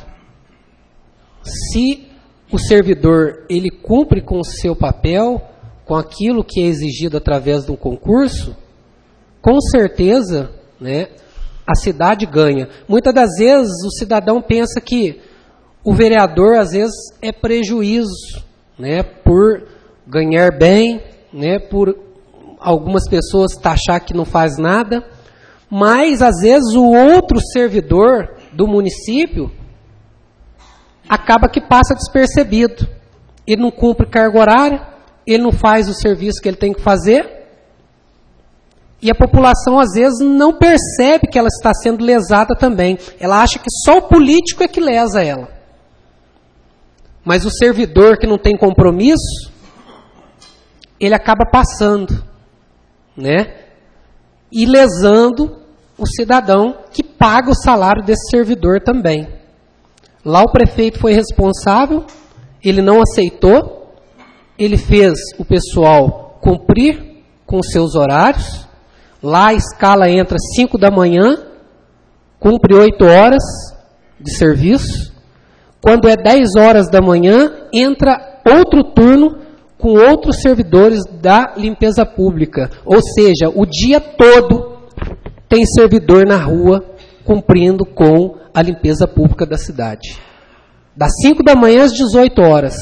Se o servidor ele cumpre com o seu papel, com aquilo que é exigido através de um concurso, com certeza, né, a cidade ganha. Muitas das vezes o cidadão pensa que o vereador às vezes é prejuízo, né, por ganhar bem, né, por algumas pessoas taxar que não faz nada, mas às vezes o outro servidor do município acaba que passa despercebido. ele não cumpre carga horária, ele não faz o serviço que ele tem que fazer, e a população, às vezes, não percebe que ela está sendo lesada também. Ela acha que só o político é que lesa ela. Mas o servidor que não tem compromisso, ele acaba passando, né? E lesando o cidadão que paga o salário desse servidor também. Lá o prefeito foi responsável, ele não aceitou, ele fez o pessoal cumprir com os seus horários. Lá a escala entra 5 da manhã, cumpre 8 horas de serviço. Quando é 10 horas da manhã, entra outro turno com outros servidores da limpeza pública. Ou seja, o dia todo tem servidor na rua cumprindo com a limpeza pública da cidade. Das 5 da manhã às 18 horas.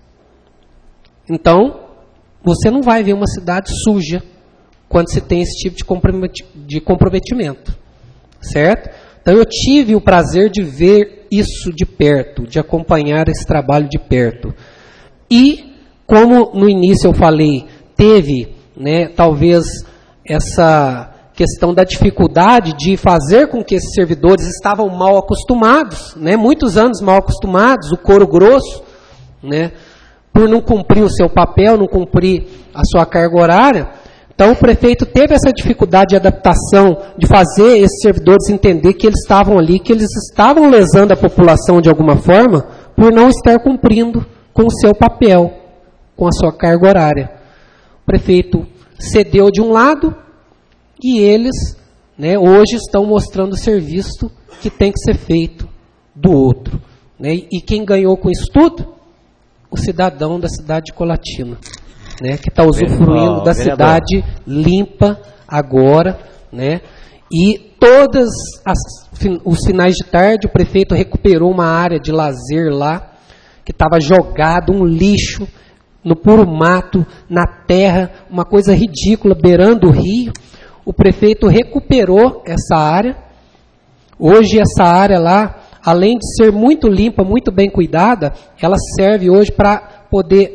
Então, você não vai ver uma cidade suja quando se tem esse tipo de comprometimento. Certo? Então, eu tive o prazer de ver isso de perto, de acompanhar esse trabalho de perto. E, como no início eu falei, teve, né, talvez, essa questão da dificuldade de fazer com que esses servidores estavam mal acostumados, né, muitos anos mal acostumados, o couro grosso, né, por não cumprir o seu papel, não cumprir a sua carga horária. Então, o prefeito teve essa dificuldade de adaptação, de fazer esses servidores entender que eles estavam ali, que eles estavam lesando a população de alguma forma, por não estar cumprindo com o seu papel, com a sua carga horária. O prefeito cedeu de um lado e eles, né, hoje estão mostrando o serviço que tem que ser feito do outro. Né? E quem ganhou com isso tudo? O cidadão da cidade de Colatina. Né, que está usufruindo da cidade limpa agora, né, e todos os finais de tarde o prefeito recuperou uma área de lazer lá, que estava jogado, um lixo, no puro mato, na terra, uma coisa ridícula, beirando o rio. O prefeito recuperou essa área. Hoje essa área lá, além de ser muito limpa, muito bem cuidada, ela serve hoje para poder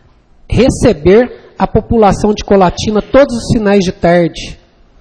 receber a população de Colatina todos os finais de tarde.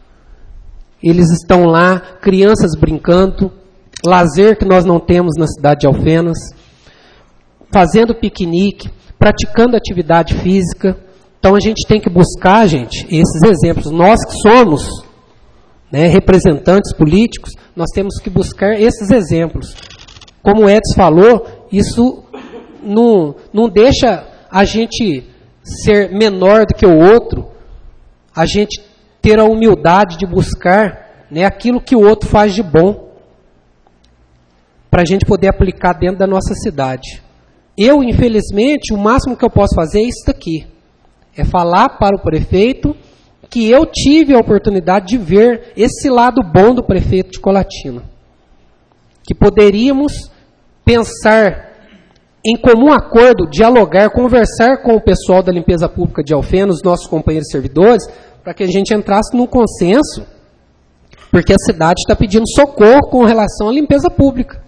Eles estão lá, crianças brincando, lazer que nós não temos na cidade de Alfenas, fazendo piquenique, praticando atividade física. Então a gente tem que buscar, gente, esses exemplos. Nós que somos, né, representantes políticos, nós temos que buscar esses exemplos. Como o Edson falou, isso não deixa a gente ser menor do que o outro, a gente ter a humildade de buscar, né, aquilo que o outro faz de bom, para a gente poder aplicar dentro da nossa cidade. Eu, infelizmente, o máximo que eu posso fazer é isso daqui, é falar para o prefeito que eu tive a oportunidade de ver esse lado bom do prefeito de Colatina, que poderíamos pensar em comum acordo, dialogar, conversar com o pessoal da limpeza pública de Alfenas, os nossos companheiros servidores, para que a gente entrasse num consenso, porque a cidade está pedindo socorro com relação à limpeza pública.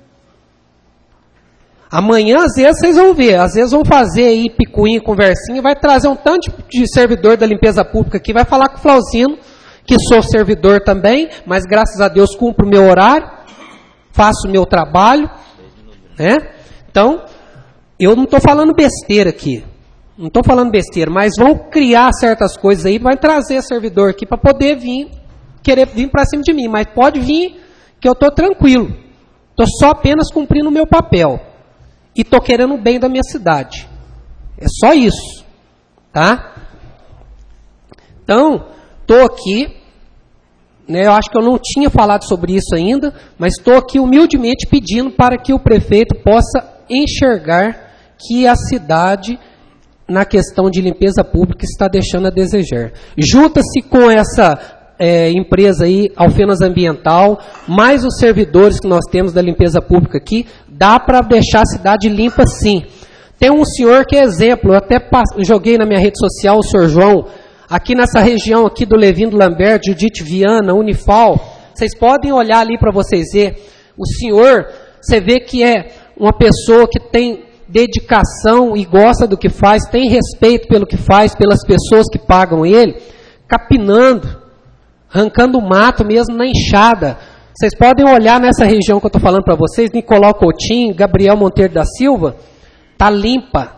Amanhã, às vezes, vocês vão ver, às vezes vão fazer aí picuinha, conversinha, vai trazer um tanto de servidor da limpeza pública aqui, vai falar com o Flauzino, que sou servidor também, mas graças a Deus cumpro o meu horário, faço o meu trabalho, né? Então, eu não estou falando besteira aqui, não estou falando besteira, mas vão criar certas coisas aí, vai trazer servidor aqui para poder vir, querer vir para cima de mim, mas pode vir que eu estou tranquilo, estou só apenas cumprindo o meu papel e estou querendo o bem da minha cidade, é só isso, tá? Então, estou aqui, né, eu acho que eu não tinha falado sobre isso ainda, mas estou aqui humildemente pedindo para que o prefeito possa enxergar que a cidade, na questão de limpeza pública, está deixando a desejar. Junta-se com essa empresa aí, Alfenas Ambiental, mais os servidores que nós temos da limpeza pública aqui, dá para deixar a cidade limpa sim. Tem um senhor que é exemplo, eu até joguei na minha rede social, o senhor João, aqui nessa região aqui do Levindo Lambert, Judite Viana, Unifal, vocês podem olhar ali para vocês ver, o senhor, você vê que é uma pessoa que tem dedicação e gosta do que faz, tem respeito pelo que faz, pelas pessoas que pagam ele, capinando, arrancando mato mesmo na enxada. Vocês podem olhar nessa região que eu estou falando para vocês, Nicolau Coutinho, Gabriel Monteiro da Silva, está limpa.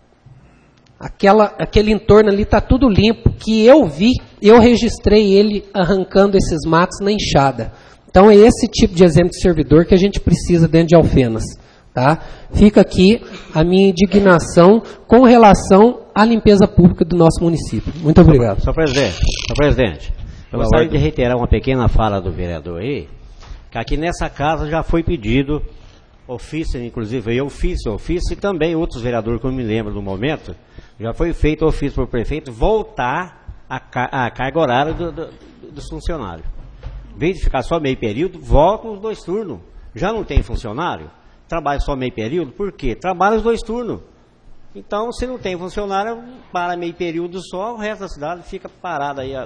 Aquele entorno ali está tudo limpo, que eu vi, eu registrei ele arrancando esses matos na enxada. Então é esse tipo de exemplo de servidor que a gente precisa dentro de Alfenas. Tá? Fica aqui a minha indignação com relação à limpeza pública do nosso município. Muito obrigado. Senhor presidente, eu gostaria de reiterar uma pequena fala do vereador aí, que aqui nessa casa já foi pedido ofício, inclusive eu fiz ofício e também outros vereadores que eu me lembro do momento, já foi feito ofício para o prefeito voltar a carga horária dos funcionários. Em vez de ficar só meio período, volta os 2 turnos. Já não tem funcionário? Trabalha só meio período? Por quê? Trabalha os 2 turnos. Então, se não tem funcionário, para meio período só, o resto da cidade fica parada aí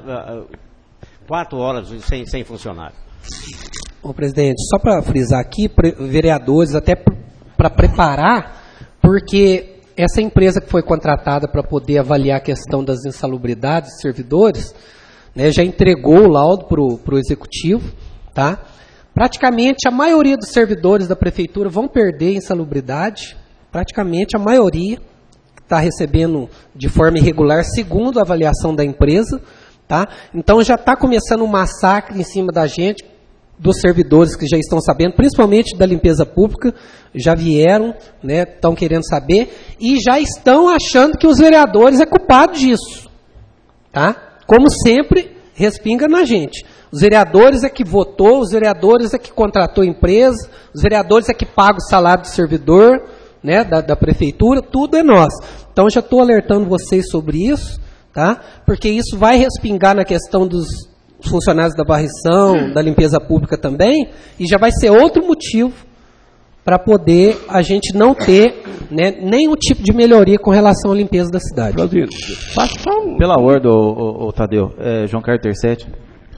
4 horas sem funcionário. Ô, presidente, só para frisar aqui, vereadores, até para preparar, porque essa empresa que foi contratada para poder avaliar a questão das insalubridades de servidores, né, já entregou o laudo para o executivo, tá? Praticamente a maioria dos servidores da prefeitura vão perder insalubridade, praticamente a maioria está recebendo de forma irregular, segundo a avaliação da empresa, tá? Então já está começando um massacre em cima da gente, dos servidores que já estão sabendo, principalmente da limpeza pública, já vieram, né, estão querendo saber, e já estão achando que os vereadores é culpado disso, tá? Como sempre, respinga na gente. Os vereadores é que votou, os vereadores é que contratou a empresa, os vereadores é que paga o salário do servidor, né, da prefeitura, tudo é nós. Então, já estou alertando vocês sobre isso, tá? Porque isso vai respingar na questão dos funcionários da varrição, da limpeza pública também, e já vai ser outro motivo para poder a gente não ter, né, nenhum tipo de melhoria com relação à limpeza da cidade. Pela ordem, ô Tadeu, João Carlos Tercetti.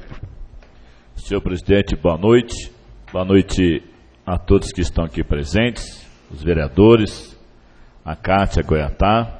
Senhor presidente, boa noite. Boa noite a todos que estão aqui presentes, os vereadores, a Cátia Goiatá.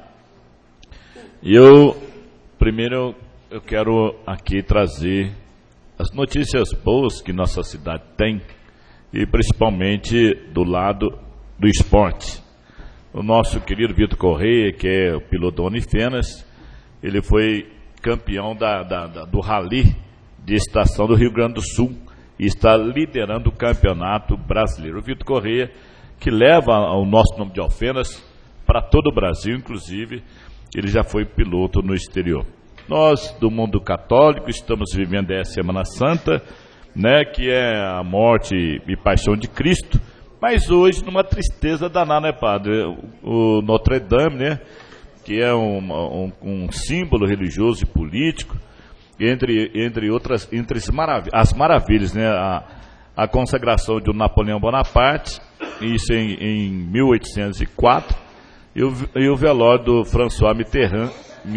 E primeiro eu quero aqui trazer as notícias boas que nossa cidade tem, e principalmente do lado do esporte. O nosso querido Vitor Correia, que é o piloto da Unifenas, ele foi campeão do Rally de Estação do Rio Grande do Sul e está liderando o campeonato brasileiro. O Vitor Correia, que leva o nosso nome de Alfenas para todo o Brasil, inclusive, ele já foi piloto no exterior. Nós, do mundo católico, estamos vivendo a Semana Santa, né, que é a morte e paixão de Cristo, mas hoje numa tristeza danada, né, padre? O Notre Dame, né, que é um símbolo religioso e político, entre as maravilhas, né, a consagração de Napoleão Bonaparte, isso em 1804, e o velório do François Mitterrand,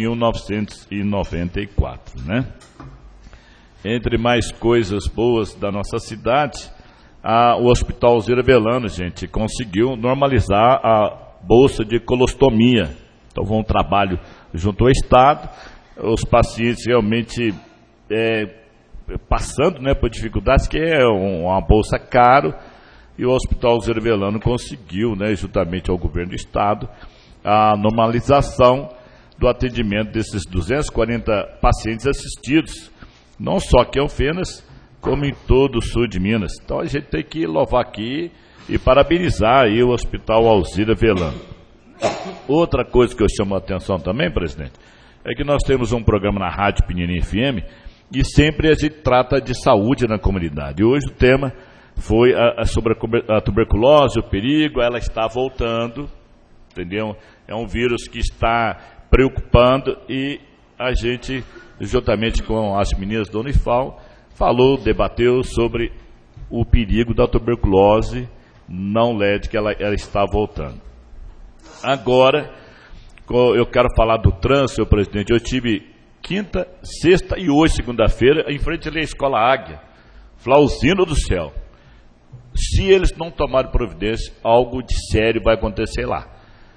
1994, né? Entre mais coisas boas da nossa cidade, o Hospital Alzira Velano, gente, conseguiu normalizar a bolsa de colostomia. Então, foi um trabalho junto ao Estado, os pacientes realmente passando, né, por dificuldades, que é uma bolsa caro, e o Hospital Alzira Velano conseguiu, né, juntamente ao governo do Estado, a normalização do atendimento desses 240 pacientes assistidos, não só aqui em Alfenas, como em todo o sul de Minas. Então a gente tem que louvar aqui e parabenizar aí o Hospital Alzira Velano. Outra coisa que eu chamo a atenção também, presidente, é que nós temos um programa na Rádio Pinheirinho FM e sempre a gente trata de saúde na comunidade. Hoje o tema foi sobre a tuberculose, o perigo, ela está voltando, entendeu? É um vírus que está preocupando e a gente, juntamente com as meninas da Unifal, debateu sobre o perigo da tuberculose não LED, que ela está voltando. Agora, eu quero falar do trânsito, senhor presidente. Eu tive quinta, sexta e hoje, segunda-feira, em frente ali à Escola Águia. Flauzino do céu. Se eles não tomarem providência, algo de sério vai acontecer lá.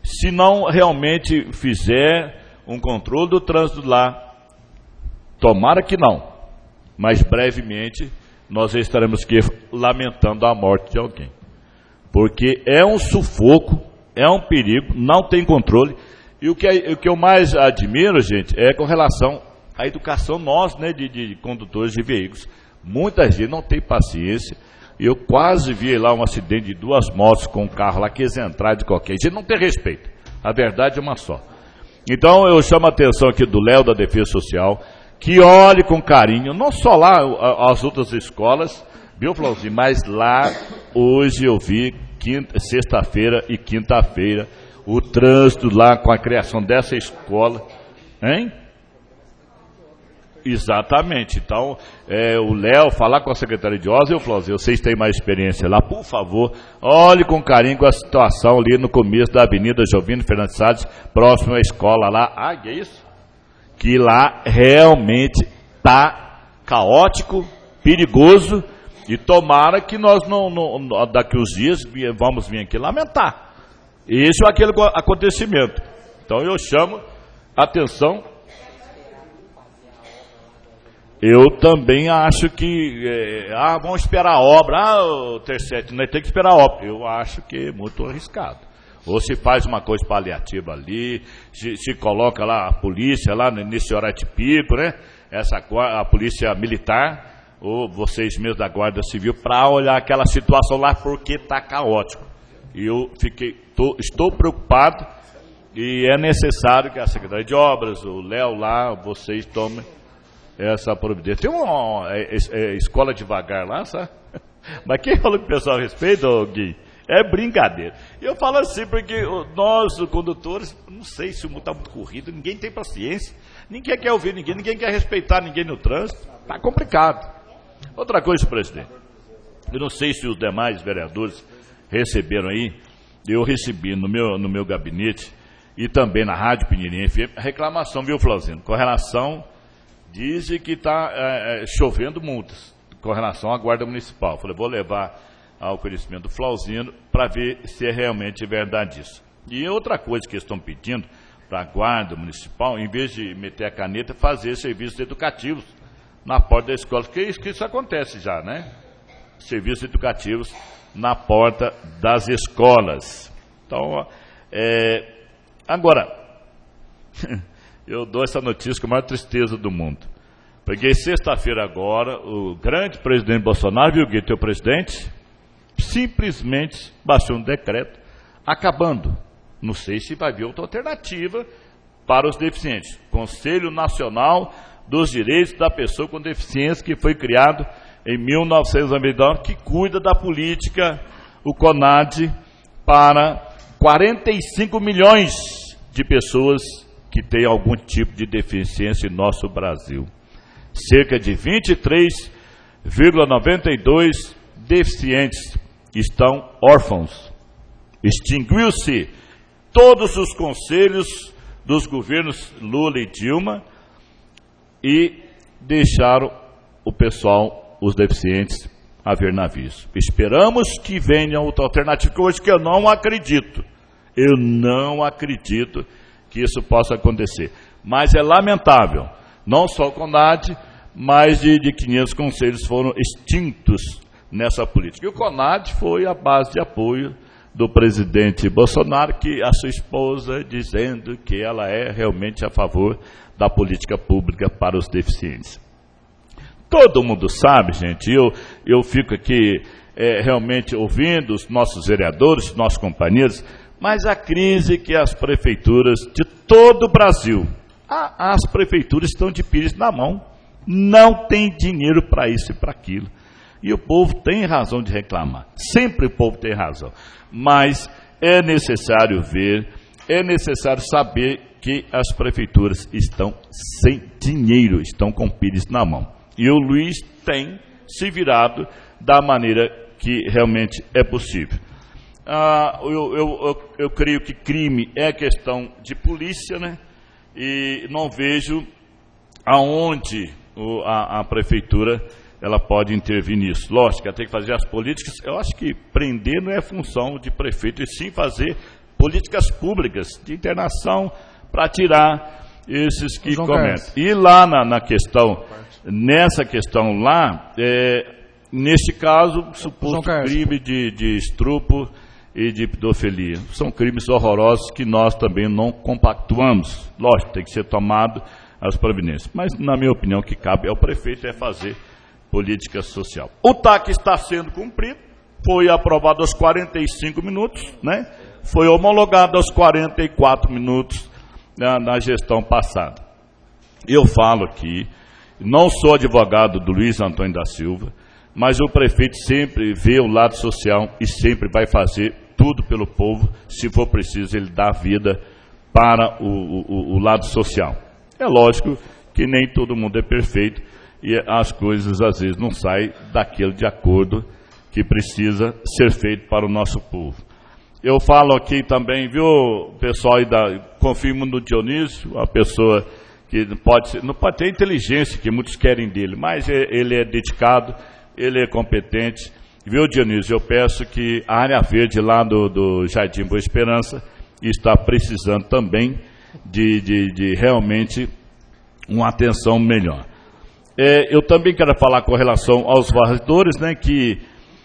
se não realmente fizer um controle do trânsito lá. Tomara que não, mas brevemente nós estaremos aqui lamentando a morte de alguém. Porque é um sufoco, é um perigo, não tem controle. E o que eu mais admiro, gente, é com relação à educação nossa, né, de condutores de veículos. Muita gente não tem paciência. Eu quase vi lá um acidente de 2 motos com um carro lá que eles entraram de qualquer jeito. Não tem respeito. A verdade é uma só. Então eu chamo a atenção aqui do Léo da Defesa Social, que olhe com carinho, não só lá as outras escolas, viu, Flauzinho? Mas lá, hoje eu vi, sexta-feira e quinta-feira, o trânsito lá com a criação dessa escola, hein? Exatamente. Então, o Léo, falar com a secretaria de obras, Flauzinho, vocês têm mais experiência lá, por favor, olhe com carinho com a situação ali no começo da Avenida Jovino Fernandes Salles, próximo à escola lá. Ah, é isso? Que lá realmente está caótico, perigoso, e tomara que nós daqui uns dias vamos vir aqui lamentar esse ou aquele acontecimento. Então eu chamo atenção. Eu também acho que vamos esperar a obra, o Terceiro, nós temos que esperar a obra. Eu acho que é muito arriscado. Ou se faz uma coisa paliativa ali, se coloca lá a polícia, lá nesse horário de pico, né? A polícia militar, ou vocês mesmos da Guarda Civil, para olhar aquela situação lá, porque está caótico. E eu estou preocupado, e é necessário que a Secretaria de Obras, o Léo lá, vocês tomem essa providência. Tem uma escola devagar lá, sabe? Mas quem falou que o pessoal respeita, Gui? É brincadeira. Eu falo assim porque nós, os condutores, não sei se o mundo está muito corrido, ninguém tem paciência, ninguém quer ouvir ninguém quer respeitar ninguém no trânsito, está complicado. Outra coisa, presidente, eu não sei se os demais vereadores receberam aí, eu recebi no meu gabinete e também na Rádio Pinheirinha FM, reclamação, viu, Flauzinho, com relação, dizem que está chovendo multas, com relação à Guarda Municipal. Falei, vou levar ao conhecimento do Flauzino para ver se é realmente verdade isso. E outra coisa que eles estão pedindo para a Guarda Municipal, em vez de meter a caneta, fazer serviços educativos na porta da escola, porque isso acontece já, né? Serviços educativos na porta das escolas. Então, agora, eu dou essa notícia com a maior tristeza do mundo. Porque sexta-feira agora, o grande presidente Bolsonaro, viu, Gui, teu presidente, simplesmente baixou um decreto acabando. Não sei se vai haver outra alternativa para os deficientes. Conselho Nacional dos Direitos da Pessoa com Deficiência, que foi criado em 1999, que cuida da política, o CONAD, para 45 milhões de pessoas que têm algum tipo de deficiência em nosso Brasil. Cerca de 23,92 deficientes estão órfãos. Extinguiu-se todos os conselhos dos governos Lula e Dilma e deixaram o pessoal, os deficientes, a ver navios. Esperamos que venha outra alternativa, hoje que eu não acredito. Eu não acredito que isso possa acontecer. Mas é lamentável. Não só o CONAD, mais de 500 conselhos foram extintos nessa política. E o CONAD foi a base de apoio do presidente Bolsonaro, que a sua esposa dizendo que ela é realmente a favor da política pública para os deficientes. Todo mundo sabe, gente, eu fico aqui realmente ouvindo os nossos vereadores, nossos companheiros, mas a crise que as prefeituras de todo o Brasil, as prefeituras estão de pires na mão, não tem dinheiro para isso e para aquilo. E o povo tem razão de reclamar, sempre o povo tem razão, mas é necessário ver, é necessário saber que as prefeituras estão sem dinheiro, estão com pires na mão. E o Luiz tem se virado da maneira que realmente é possível. Eu creio que crime é questão de polícia, né? E não vejo aonde a prefeitura ela pode intervir nisso. Lógico, ela tem que fazer as políticas. Eu acho que prender não é função de prefeito, e sim fazer políticas públicas de internação para tirar esses que João cometem. Carlos. E lá nessa questão lá, neste caso, suposto crime de estupro e de pedofilia. São crimes horrorosos que nós também não compactuamos. Lógico, tem que ser tomado as providências. Mas, na minha opinião, o que cabe ao prefeito é fazer política social. O TAC está sendo cumprido, foi aprovado aos 45 minutos, né? Foi homologado aos 44 minutos na gestão passada. Eu falo aqui, não sou advogado do Luiz Antônio da Silva, mas o prefeito sempre vê o lado social e sempre vai fazer tudo pelo povo, se for preciso ele dá vida para o lado social. É lógico que nem todo mundo é perfeito e as coisas às vezes não saem daquele de acordo que precisa ser feito para o nosso povo. Eu falo aqui também, viu, pessoal, confirmo no Dionísio, a pessoa que não pode ter inteligência, que muitos querem dele, mas ele é dedicado, ele é competente. Viu, Dionísio, eu peço que a área verde lá do Jardim Boa Esperança está precisando também de realmente uma atenção melhor. Eu também quero falar com relação aos varredores, né, que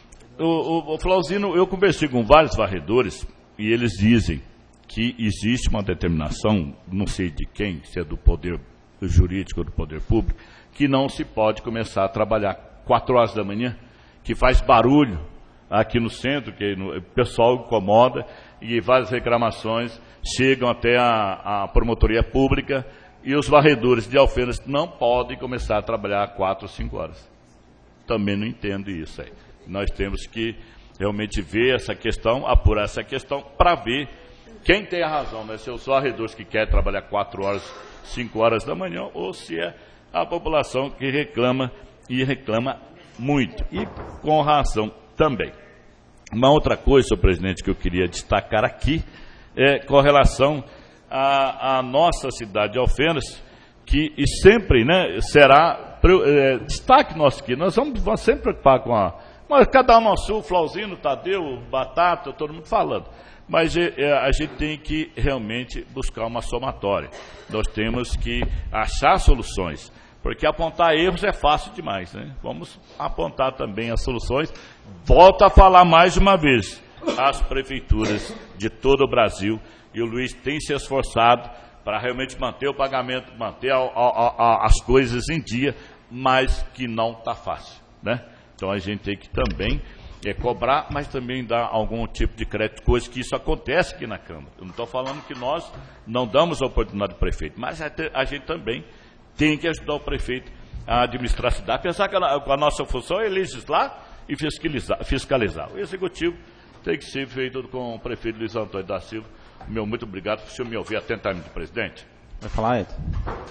o Flauzino, eu conversei com vários varredores e eles dizem que existe uma determinação, não sei de quem, se é do poder jurídico ou do poder público, que não se pode começar a trabalhar 4 horas da manhã, que faz barulho aqui no centro, que o pessoal incomoda e várias reclamações chegam até a promotoria pública e os varredores de Alfenas não podem começar a trabalhar 4 ou 5 horas. Também não entendo isso aí. Nós temos que realmente ver essa questão, apurar essa questão, para ver quem tem a razão, né? Se são os varredores que querem trabalhar 4 horas, 5 horas da manhã, ou se é a população que reclama e reclama muito, e com razão também. Uma outra coisa, senhor presidente, que eu queria destacar aqui, é com relação à nossa cidade de Alfenas, que e sempre, né, será destaque nosso aqui. Nós vamos sempre preocupar com mas cada um nosso, o Flauzino, Tadeu, Batata, todo mundo falando. Mas a gente tem que realmente buscar uma somatória. Nós temos que achar soluções, porque apontar erros é fácil demais, né? Vamos apontar também as soluções. Volto a falar mais uma vez, as prefeituras de todo o Brasil, e o Luiz tem se esforçado para realmente manter o pagamento, manter as coisas em dia, mas que não está fácil, né? Então a gente tem que também cobrar, mas também dar algum tipo de crédito, coisa que isso acontece aqui na Câmara. Eu não estou falando que nós não damos a oportunidade ao prefeito, mas a gente também tem que ajudar o prefeito a administrar a cidade, pensar que a nossa função é legislar e fiscalizar. O executivo tem que ser feito com o prefeito Luiz Antônio da Silva. Meu muito obrigado por o senhor me ouvir atentamente, presidente. Vai falar, Edson?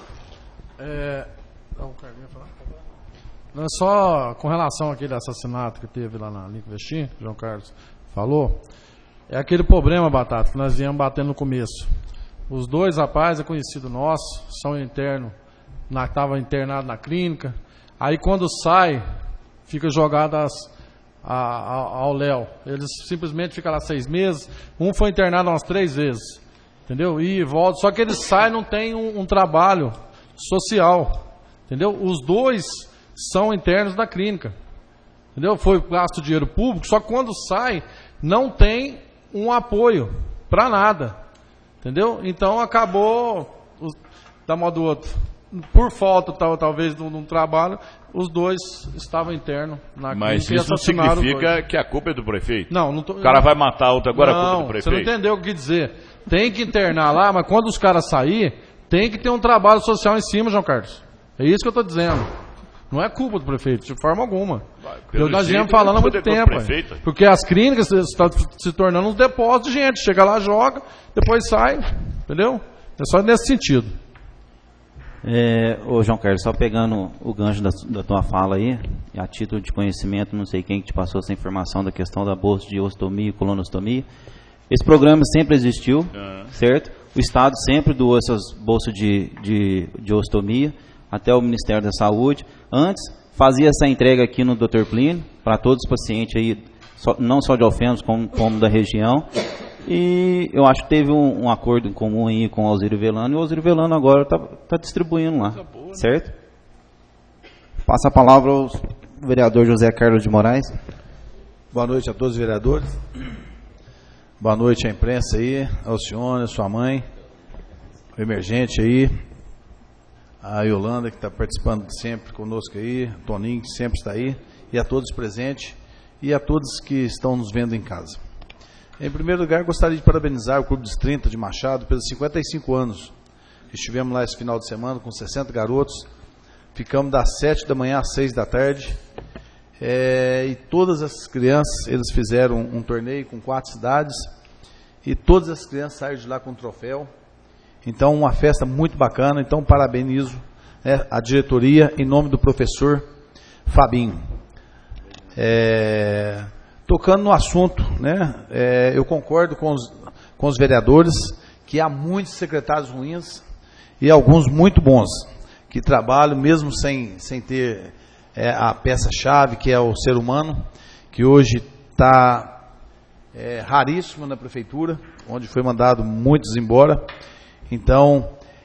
Não é só com relação àquele assassinato que teve lá na Lincoln Vestim, que o João Carlos falou, é aquele problema, Batata, que nós viemos batendo no começo. Os 2 rapazes, é conhecido nosso, são internos, estavam internados na clínica, aí quando sai, fica jogado ao Léo. Eles simplesmente ficam lá 6 meses, um foi internado umas 3 vezes, entendeu? E volta, só que eles saem, não tem um trabalho social, entendeu? Os 2 são internos da clínica, entendeu? Foi gasto dinheiro público, só que quando sai, não tem um apoio para nada, entendeu? Então acabou, da modo do outro, por falta talvez de um trabalho, os 2 estavam internos na clínica. Mas isso não significa que a culpa é do prefeito? Não, o cara vai matar outro, agora a culpa é do prefeito. Você não entendeu o que quis dizer. Tem que internar lá, mas quando os caras saírem, tem que ter um trabalho social em cima, João Carlos. É isso que eu estou dizendo. Não é culpa do prefeito, de forma alguma. Nós viemos falando há muito tempo. Porque as clínicas estão se tornando um depósito de gente. Chega lá, joga, depois sai. Entendeu? É só nesse sentido. Ô João Carlos, só pegando o gancho da tua fala aí, a título de conhecimento, não sei quem que te passou essa informação da questão da bolsa de ostomia e colonostomia. Esse programa sempre existiu, certo? O Estado sempre doou essas bolsas de ostomia até o Ministério da Saúde. Antes, fazia essa entrega aqui no Dr. Plínio, para todos os pacientes aí, não só de Alfenas, como da região. E eu acho que teve um acordo em comum aí com o Alzírio Velano, e o Alzírio Velano agora está distribuindo lá, certo? Passa a palavra ao vereador José Carlos de Moraes. Boa noite a todos os vereadores. Boa noite à imprensa aí, Alcione, sua mãe, o emergente aí, a Yolanda que está participando sempre conosco aí, o Toninho que sempre está aí, e a todos presentes e a todos que estão nos vendo em casa. Em primeiro lugar, gostaria de parabenizar o Clube dos 30 de Machado pelos 55 anos. Estivemos lá esse final de semana com 60 garotos, ficamos das 7 da manhã às 6 da tarde, e todas as crianças, eles fizeram um torneio com 4 cidades, e todas as crianças saíram de lá com um troféu. Então, uma festa muito bacana. Então, parabenizo a diretoria em nome do professor Fabinho. Tocando no assunto, né, eu concordo com os vereadores que há muitos secretários ruins e alguns muito bons, que trabalham mesmo sem ter a peça-chave, que é o ser humano, que hoje está raríssimo na prefeitura, onde foi mandado muitos embora. Então,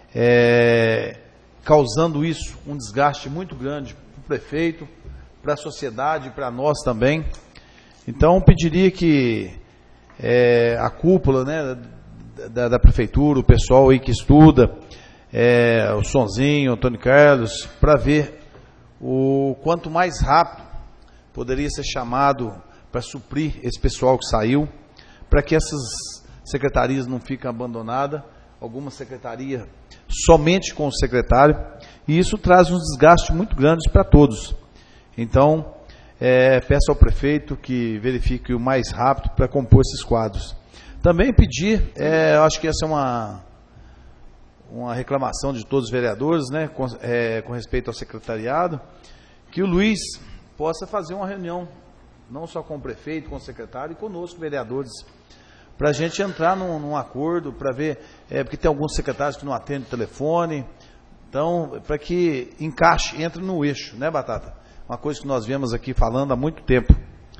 causando isso um desgaste muito grande para o prefeito, para a sociedade, para nós também. Então, pediria que a cúpula, né, da prefeitura, o pessoal aí que estuda, o Sonzinho, o Antônio Carlos, para ver o quanto mais rápido poderia ser chamado para suprir esse pessoal que saiu, para que essas secretarias não fiquem abandonadas, alguma secretaria somente com o secretário, e isso traz um desgaste muito grande para todos. Então, peço ao prefeito que verifique o mais rápido para compor esses quadros. Também pedir, acho que essa é uma reclamação de todos os vereadores, né, com respeito ao secretariado, que o Luiz possa fazer uma reunião, não só com o prefeito, com o secretário e conosco, vereadores, para a gente entrar num acordo, para ver, porque tem alguns secretários que não atendem o telefone, então, para que encaixe, entre no eixo, né, Batata? Uma coisa que nós viemos aqui falando há muito tempo.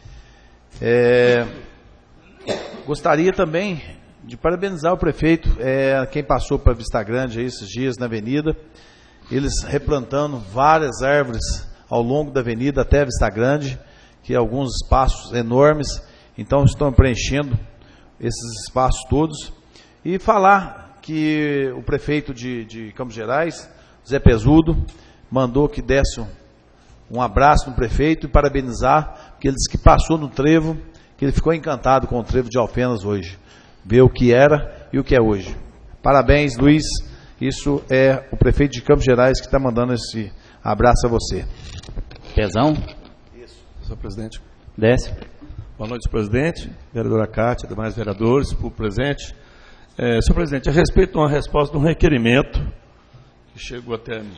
Gostaria também de parabenizar o prefeito, quem passou para Vista Grande aí esses dias na avenida, eles replantando várias árvores ao longo da avenida até a Vista Grande, que alguns espaços enormes, então estão preenchendo esses espaços todos, e falar que o prefeito de Campos Gerais, Zé Pesudo, mandou que desse um abraço no prefeito e parabenizar, porque ele disse que passou no trevo, que ele ficou encantado com o trevo de Alfenas hoje, ver o que era e o que é hoje. Parabéns, Luiz, isso é o prefeito de Campos Gerais que está mandando esse abraço a você. Pezão? Isso, senhor presidente. Desce. Boa noite, presidente, vereadora Cátia, demais vereadores, público presente. Senhor presidente, a respeito de uma resposta de um requerimento que chegou até mim.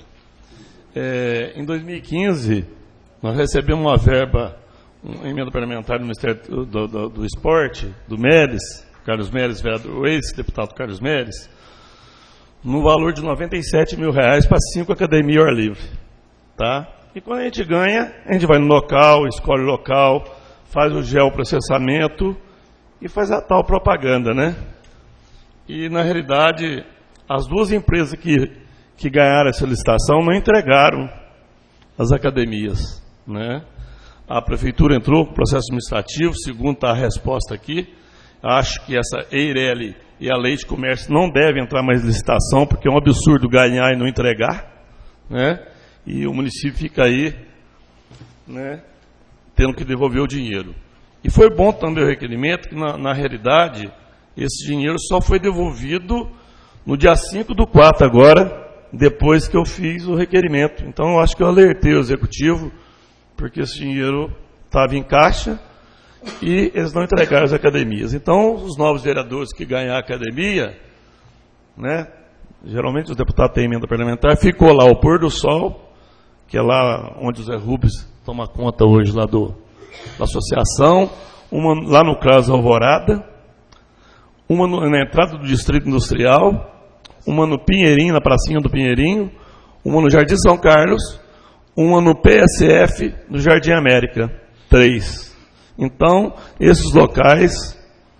Em 2015, nós recebemos uma verba, uma emenda parlamentar do Ministério do Esporte, do Méres, Carlos Méres, vereador, o ex-deputado Carlos Méres, no valor de R$97 mil para 5 academias ao ar livre. Tá? E quando a gente ganha, a gente vai no local, escolhe o local, faz o geoprocessamento e faz a tal propaganda, né? E, na realidade, as duas empresas que ganharam essa licitação não entregaram as academias, né? A prefeitura entrou com processo administrativo, segundo está a resposta aqui. Acho que essa Eireli e a Lei de Comércio não devem entrar mais em licitação, porque é um absurdo ganhar e não entregar, né? E o município fica aí, né, tendo que devolver o dinheiro. E foi bom também o requerimento, que na realidade, esse dinheiro só foi devolvido no dia 5/4 agora, depois que eu fiz o requerimento. Então, eu acho que eu alertei o executivo, porque esse dinheiro estava em caixa e eles não entregaram as academias. Então, os novos vereadores que ganhar a academia, né, geralmente os deputados têm emenda parlamentar, ficou lá o Pôr do Sol, que é lá onde o Zé Rubens toma conta hoje lá da associação, uma lá no Caso Alvorada, uma na entrada do Distrito Industrial, uma no Pinheirinho, na pracinha do Pinheirinho, uma no Jardim São Carlos, uma no PSF, no Jardim América, 3. Então, esses locais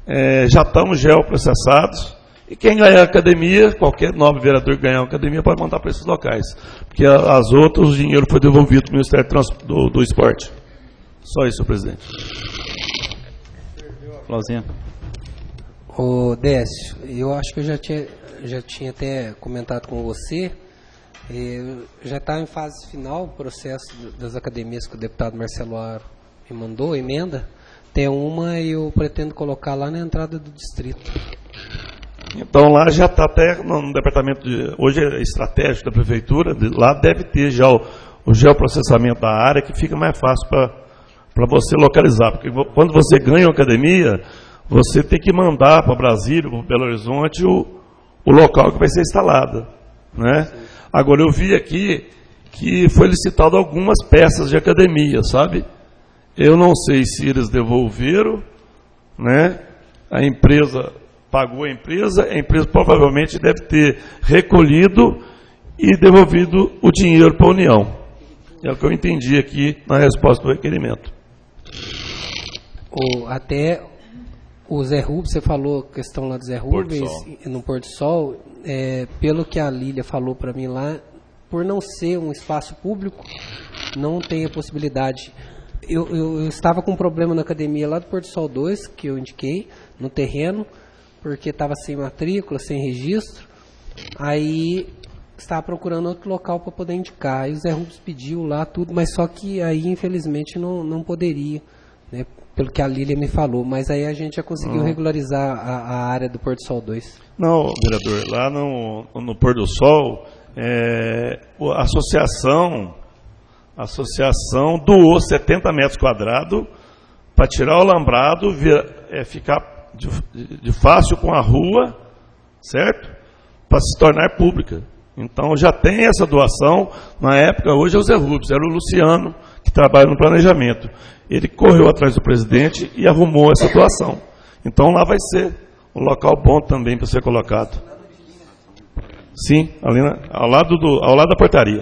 já estão geoprocessados. E quem ganhar a academia, qualquer nobre vereador que ganhar a academia, pode mandar para esses locais. Porque as outras, o dinheiro foi devolvido para o Ministério do Esporte. Só isso, senhor presidente. Flauzinho. Ô, Décio, eu acho que eu já tinha até comentado com você, já está em fase final o processo das academias que o deputado Marcelo Aro me mandou, emenda. Tem uma e eu pretendo colocar lá na entrada do distrito. Então lá já está até no departamento hoje é estratégico da prefeitura, lá deve ter já o geoprocessamento da área, que fica mais fácil para você localizar, porque quando você ganha uma academia, você tem que mandar para Brasília, para Belo Horizonte, o local que vai ser instalado, né? Agora eu vi aqui que foi licitado algumas peças de academia, sabe? Eu não sei se eles devolveram, né? A empresa pagou a empresa provavelmente deve ter recolhido e devolvido o dinheiro para a União. É o que eu entendi aqui na resposta do requerimento. Até o Zé Rubens, você falou a questão lá do Zé Rubens, no Porto Sol, pelo que a Lília falou para mim lá, por não ser um espaço público, não tem a possibilidade. Eu estava com um problema na academia lá do Porto Sol 2, que eu indiquei, no terreno, porque estava sem matrícula, sem registro. Aí estava procurando outro local para poder indicar. Aí o Zé Rubens pediu lá tudo, mas só que aí infelizmente não poderia, né, pelo que a Lília me falou. Mas aí a gente já conseguiu regularizar a área do Porto Sol 2. Não, vereador, lá no Pôr do Sol, a associação doou 70 metros quadrados para tirar o alambrado, ficar de fácil com a rua, certo? Para se tornar pública. Então já tem essa doação. Na época, hoje é o Zé Rubens, era o Luciano, que trabalha no planejamento. Ele correu atrás do presidente e arrumou essa doação. Então lá vai ser um local bom também para ser colocado. Sim, ali ao lado da portaria.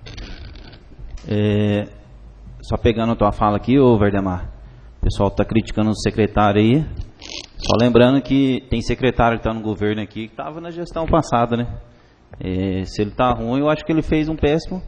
Só pegando a tua fala aqui, ô Verdemar, o pessoal está criticando o secretário aí. Só lembrando que tem secretário que está no governo aqui que estava na gestão passada, né? Se ele está ruim, eu acho que ele fez um péssimo.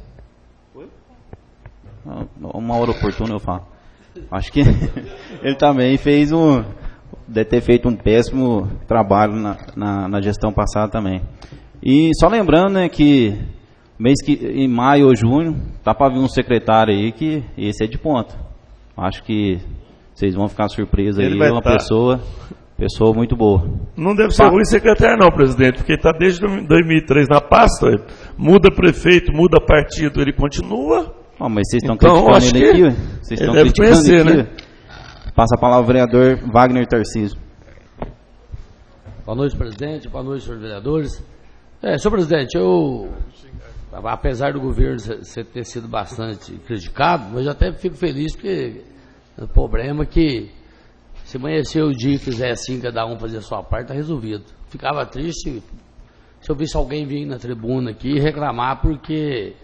Uma hora oportuna eu falo. Acho que ele também deve ter feito um péssimo trabalho na gestão passada também. E só lembrando, né, que em maio ou junho tá para vir um secretário aí que esse é de ponta. Acho que vocês vão ficar surpresos aí, é uma pessoa muito boa. Não deve ser ruim secretário não, presidente, porque está desde 2003 na pasta, muda prefeito, muda partido, ele continua. Mas vocês estão criticando ele aqui, vocês estão criticando conhecer, aqui. Né? Passa a palavra ao vereador Wagner Tarcísio. Boa noite, presidente, boa noite, senhores vereadores. Senhor presidente, apesar do governo ter sido bastante criticado, eu já até fico feliz porque o problema é que se amanhecer o dia e fizer assim, cada um fazer a sua parte, está resolvido. Ficava triste se eu visse alguém vir na tribuna aqui reclamar porque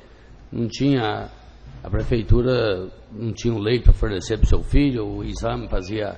a prefeitura não tinha um leito para fornecer para o seu filho, o exame fazia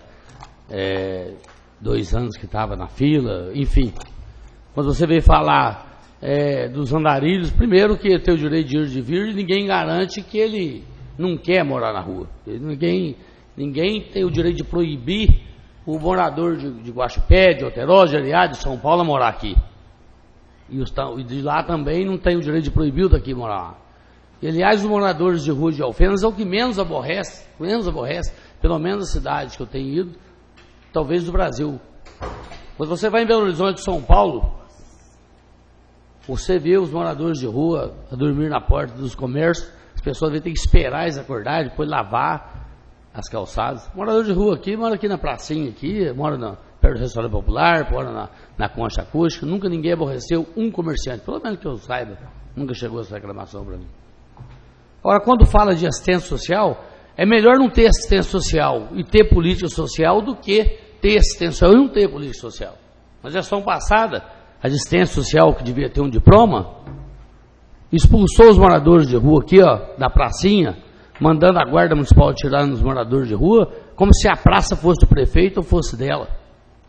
2 anos que estava na fila, enfim. Quando você veio falar dos andarilhos, primeiro que ele tem o direito de ir e de vir, e ninguém garante que ele não quer morar na rua. Ninguém tem o direito de proibir o morador de Guaxupé, de Oterói, de Ariá, de São Paulo a morar aqui. E de lá também não tem o direito de proibir o daqui morar lá. E, aliás, os moradores de rua de Alfenas é o que menos aborrece, pelo menos a cidade que eu tenho ido, talvez do Brasil. Quando você vai em Belo Horizonte, São Paulo, você vê os moradores de rua a dormir na porta dos comércios, as pessoas vão ter que esperar eles acordar, depois lavar as calçadas. O morador de rua aqui mora aqui na pracinha, mora perto do restaurante popular, mora na concha acústica. Nunca ninguém aborreceu um comerciante, pelo menos que eu saiba, nunca chegou essa reclamação para mim. Agora, quando fala de assistência social, é melhor não ter assistência social e ter política social do que ter assistência social e não ter política social. Na gestão passada, a assistência social, que devia ter um diploma, expulsou os moradores de rua aqui, da pracinha, mandando a guarda municipal tirar os moradores de rua, como se a praça fosse do prefeito ou fosse dela.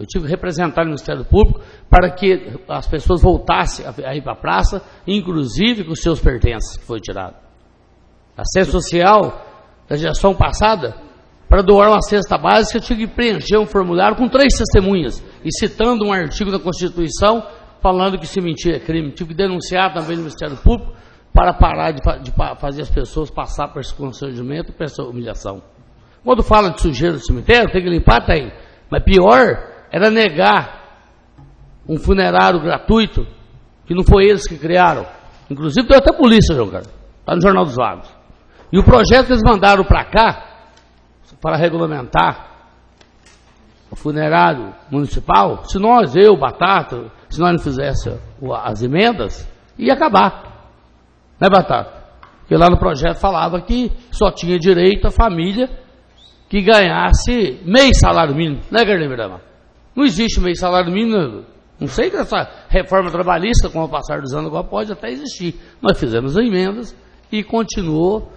Eu tive que representar o Ministério Público para que as pessoas voltassem a ir para a praça, inclusive com os seus pertences, que foi tirado. A Assistência Social da gestão passada, para doar uma cesta básica, eu tive que preencher um formulário com 3 testemunhas, e citando um artigo da Constituição, falando que se mentir é crime. Tive que denunciar também no Ministério Público para parar de fazer as pessoas passar por esse constrangimento, por essa humilhação. Quando fala de sujeira do cemitério, tem que limpar, tem. Mas pior era negar um funerário gratuito, que não foi eles que criaram. Inclusive, deu até polícia, João Carlos. Está no Jornal dos Vagos. E o projeto que eles mandaram para cá, para regulamentar o funerário municipal, se nós, eu, Batata, se nós não fizéssemos as emendas, ia acabar. Né, Batata? Porque lá no projeto falava que só tinha direito a família que ganhasse meio salário mínimo. Né, Guilherme Mirama? Não existe meio salário mínimo. Não sei que essa reforma trabalhista, com o passar dos anos, agora pode até existir. Nós fizemos as emendas e continuou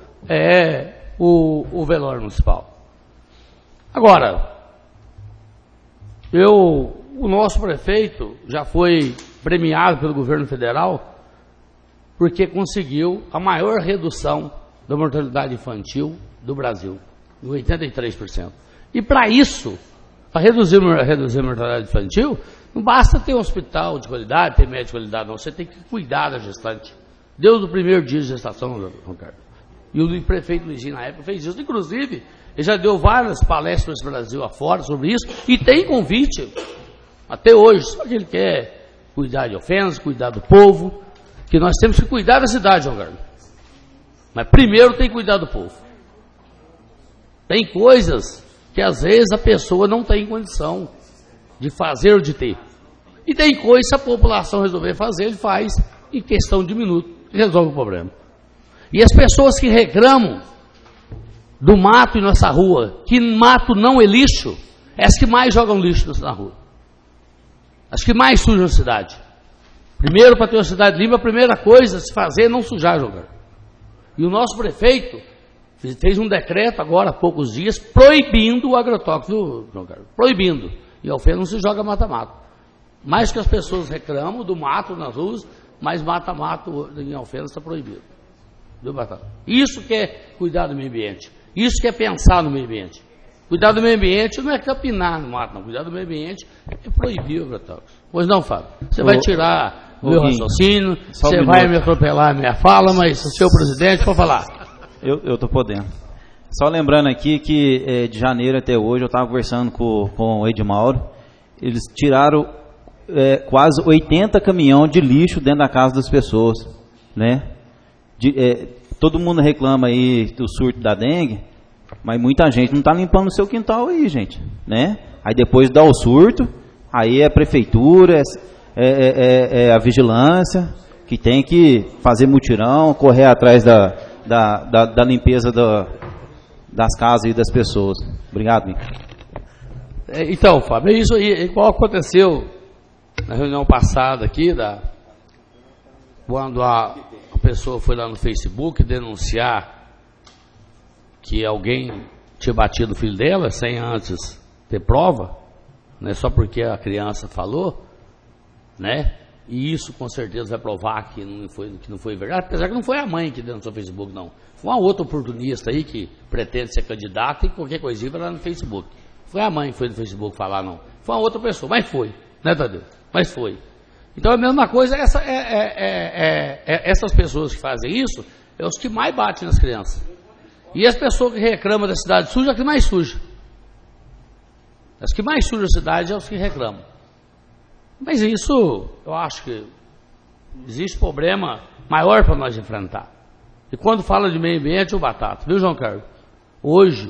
o velório municipal. Agora, o nosso prefeito já foi premiado pelo governo federal porque conseguiu a maior redução da mortalidade infantil do Brasil, em 83%. E para isso, para reduzir a mortalidade infantil, não basta ter um hospital de qualidade, ter médico de qualidade, não. Você tem que cuidar da gestante. Desde o primeiro dia de gestação, Ricardo. E o prefeito Luizinho, na época, fez isso. Inclusive, ele já deu várias palestras no Brasil afora sobre isso, e tem convite, até hoje, só que ele quer cuidar de ofensas, cuidar do povo, que nós temos que cuidar da cidade, João Carlos. Mas primeiro tem que cuidar do povo. Tem coisas que às vezes a pessoa não tem condição de fazer ou de ter. E tem coisas que a população resolver fazer, ele faz em questão de minuto e resolve o problema. E as pessoas que reclamam do mato em nossa rua, que mato não é lixo, é as que mais jogam lixo na rua. As que mais sujam a cidade. Primeiro, para ter uma cidade limpa, a primeira coisa a se fazer é não sujar, jogar. E o nosso prefeito fez um decreto agora há poucos dias proibindo o agrotóxico, proibindo. E Alfena não se joga mata-mato. Mais que as pessoas reclamam do mato nas ruas, mais mata-mato em Alfena está proibido. Isso que é cuidar do meio ambiente. Isso que é pensar no meio ambiente. Cuidar do meio ambiente não é capinar no mato, não. Cuidar do meio ambiente é proibir o agrotóxico. Pois não, Fábio. Você vai tirar o meu raciocínio, você vai me atropelar a minha fala, mas o seu presidente pode falar. Eu estou podendo. Só lembrando aqui que de janeiro até hoje eu estava conversando com o Edmauro, eles tiraram quase 80 caminhões de lixo dentro da casa das pessoas, né? Todo mundo reclama aí do surto da dengue, mas muita gente não está limpando o seu quintal aí, gente, né? Aí depois dá o surto, aí é a prefeitura, a vigilância, que tem que fazer mutirão, correr atrás da limpeza das casas e das pessoas. Obrigado, Mico. Então, Fábio, é isso aí, igual aconteceu na reunião passada aqui, quando a pessoa foi lá no Facebook denunciar que alguém tinha batido o filho dela sem antes ter prova, né, só porque a criança falou, né? E isso com certeza vai provar que não foi verdade, apesar que não foi a mãe que denunciou no Facebook, não. Foi uma outra oportunista aí que pretende ser candidata e qualquer coisinha vai lá no Facebook. Foi a mãe que foi no Facebook falar, não. Foi uma outra pessoa, mas foi, né, Tadeu? Mas foi. Então a mesma coisa, essas pessoas que fazem isso, é os que mais batem nas crianças. E as pessoas que reclamam da cidade suja, é as que mais suja. As que mais sujam a cidade é os que reclamam. Mas isso, eu acho que existe problema maior para nós enfrentar. E quando fala de meio ambiente, o batata. Viu, João Carlos? Hoje,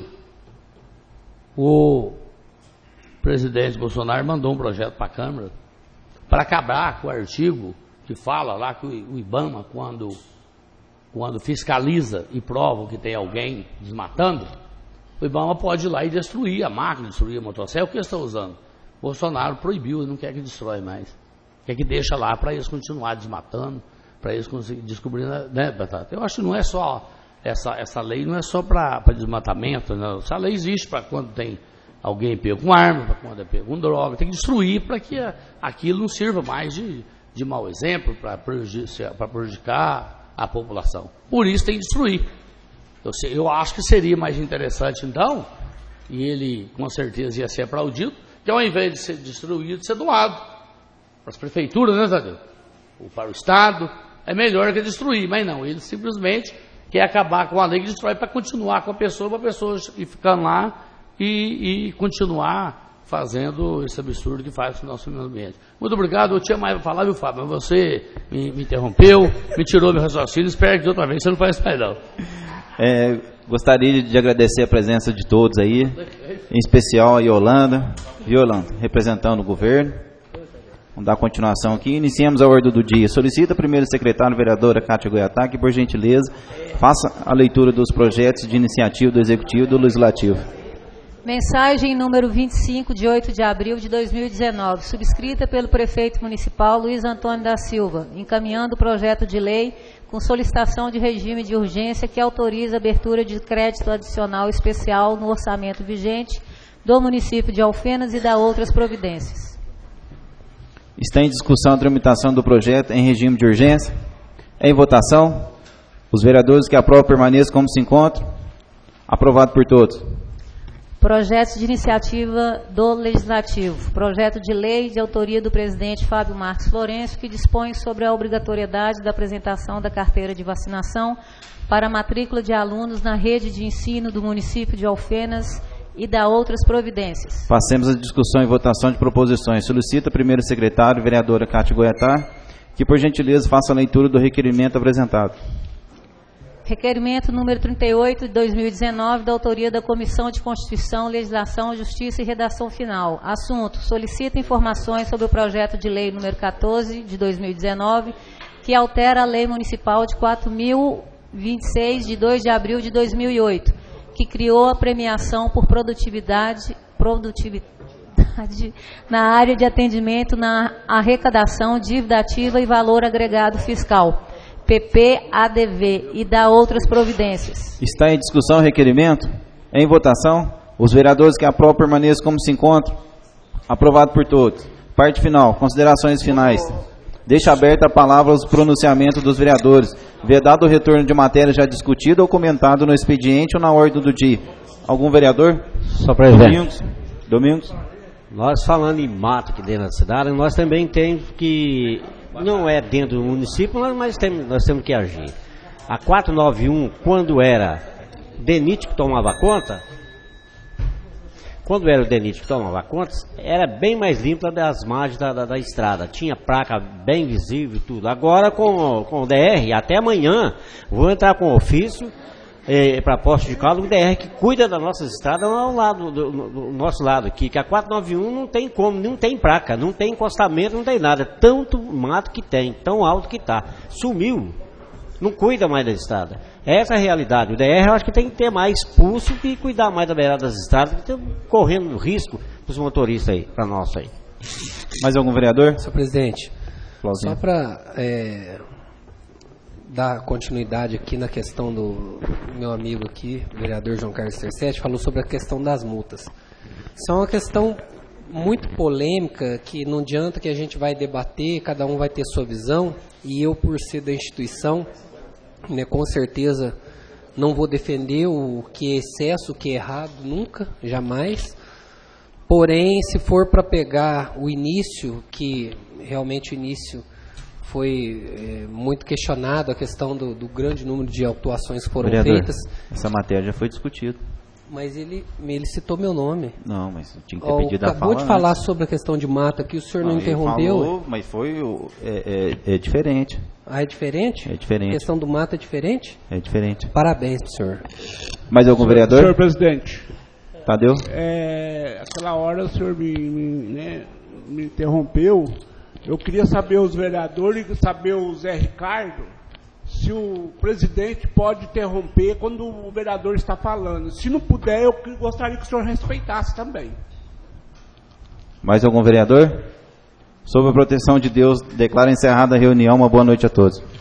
o presidente Bolsonaro mandou um projeto para a Câmara para acabar com o artigo que fala lá que o IBAMA, quando fiscaliza e prova que tem alguém desmatando, o IBAMA pode ir lá e destruir a máquina, destruir a motosserra, é o que eles estão usando. Bolsonaro proibiu, ele não quer que destrói mais. Quer que deixa lá para eles continuar desmatando, para eles conseguirem descobrir, né, Batata? Eu acho que não é só, essa lei não é só para desmatamento, não. Essa lei existe para quando tem alguém pega com arma, para quando pega com droga, tem que destruir para que aquilo não sirva mais de mau exemplo para prejudicar a população. Por isso tem que destruir. Eu acho que seria mais interessante então, e ele com certeza ia ser aplaudido, que ao invés de ser destruído, ser doado para as prefeituras, né, Tadeu? Ou para o Estado, é melhor que destruir, mas não, ele simplesmente quer acabar com a lei que destrói para continuar com a pessoa, para a pessoa ir ficando lá e continuar fazendo esse absurdo que faz com o nosso meio ambiente. Muito obrigado, eu tinha mais para falar, viu, Fábio, mas você me interrompeu, me tirou meu raciocínio, espero que de outra vez você não faça isso mais não. Gostaria de agradecer a presença de todos aí, em especial a Yolanda, representando o governo. Vamos dar continuação aqui. Iniciamos a ordem do dia. Solicita a primeira secretária, vereadora Kátia Goiatá, que, por gentileza, faça a leitura dos projetos de iniciativa do Executivo e do Legislativo. Mensagem número 25, de 8 de abril de 2019, subscrita pelo prefeito municipal Luiz Antônio da Silva, encaminhando o projeto de lei com solicitação de regime de urgência que autoriza a abertura de crédito adicional especial no orçamento vigente do município de Alfenas e da outras providências. Está em discussão a tramitação do projeto em regime de urgência. Em votação. Os vereadores que aprovam permaneçam como se encontram. Aprovado por todos. Projeto de iniciativa do Legislativo. Projeto de lei de autoria do presidente Fábio Marques Florencio, que dispõe sobre a obrigatoriedade da apresentação da carteira de vacinação para a matrícula de alunos na rede de ensino do município de Alfenas e da outras providências. Passemos a discussão e votação de proposições. Solicita a primeira secretária, vereadora Kátia Goiatá, que por gentileza faça a leitura do requerimento apresentado. Requerimento número 38 de 2019, da autoria da Comissão de Constituição, Legislação, Justiça e Redação Final. Assunto: solicita informações sobre o projeto de lei número 14 de 2019, que altera a lei municipal de 4.026 de 2 de abril de 2008, que criou a premiação por produtividade na área de atendimento na arrecadação, dívida ativa e valor agregado fiscal, PPADV, e da outras providências. Está em discussão o requerimento? Em votação? Os vereadores que aprovam permaneçam como se encontram. Aprovado por todos. Parte final. Considerações finais. Deixa aberta a palavra aos pronunciamentos dos vereadores. Vedado o retorno de matéria já discutida ou comentada no expediente ou na ordem do dia. Algum vereador? Só presidente. Domingos. Nós falando em mato aqui dentro da cidade, nós também temos que... Não é dentro do município, mas nós temos que agir. A 491, quando era DENIT que tomava conta, era bem mais limpa das margens da estrada. Tinha placa bem visível e tudo. Agora, com o DR, até amanhã, vou entrar com ofício para posto de caldo, o DR que cuida das nossas estradas ao lado, do nosso lado aqui, que a 491 não tem como, não tem placa, não tem encostamento, não tem nada, tanto mato que tem, tão alto que está, sumiu, não cuida mais da estrada. Essa é a realidade. O DR eu acho que tem que ter mais pulso e cuidar mais da beirada das estradas, que estão correndo risco para os motoristas aí, para nós aí. Mais algum vereador? Senhor presidente, Flauzinho. Só para dar continuidade aqui na questão do meu amigo aqui, o vereador João Carlos Tercetti, falou sobre a questão das multas. Isso é uma questão muito polêmica, que não adianta que a gente vai debater, cada um vai ter sua visão, e eu, por ser da instituição, né, com certeza não vou defender o que é excesso, o que é errado, nunca, jamais. Porém, se for para pegar o início, que realmente o início foi muito questionado, a questão do grande número de autuações que foram feitas. Essa matéria já foi discutida. Mas ele citou meu nome. Não, mas eu tinha que ter pedido a fala. Acabou de falar sobre a questão de mata aqui, o senhor não interrompeu? Falou, mas foi diferente. Ah, é diferente? É diferente. A questão do mato é diferente? É diferente. Parabéns pro senhor. Mais algum vereador? Senhor presidente. Tadeu? Aquela hora o senhor me interrompeu. Eu queria saber os vereadores, saber o Zé Ricardo, se o presidente pode interromper quando o vereador está falando. Se não puder, eu gostaria que o senhor respeitasse também. Mais algum vereador? Sob a proteção de Deus, declaro encerrada a reunião. Uma boa noite a todos.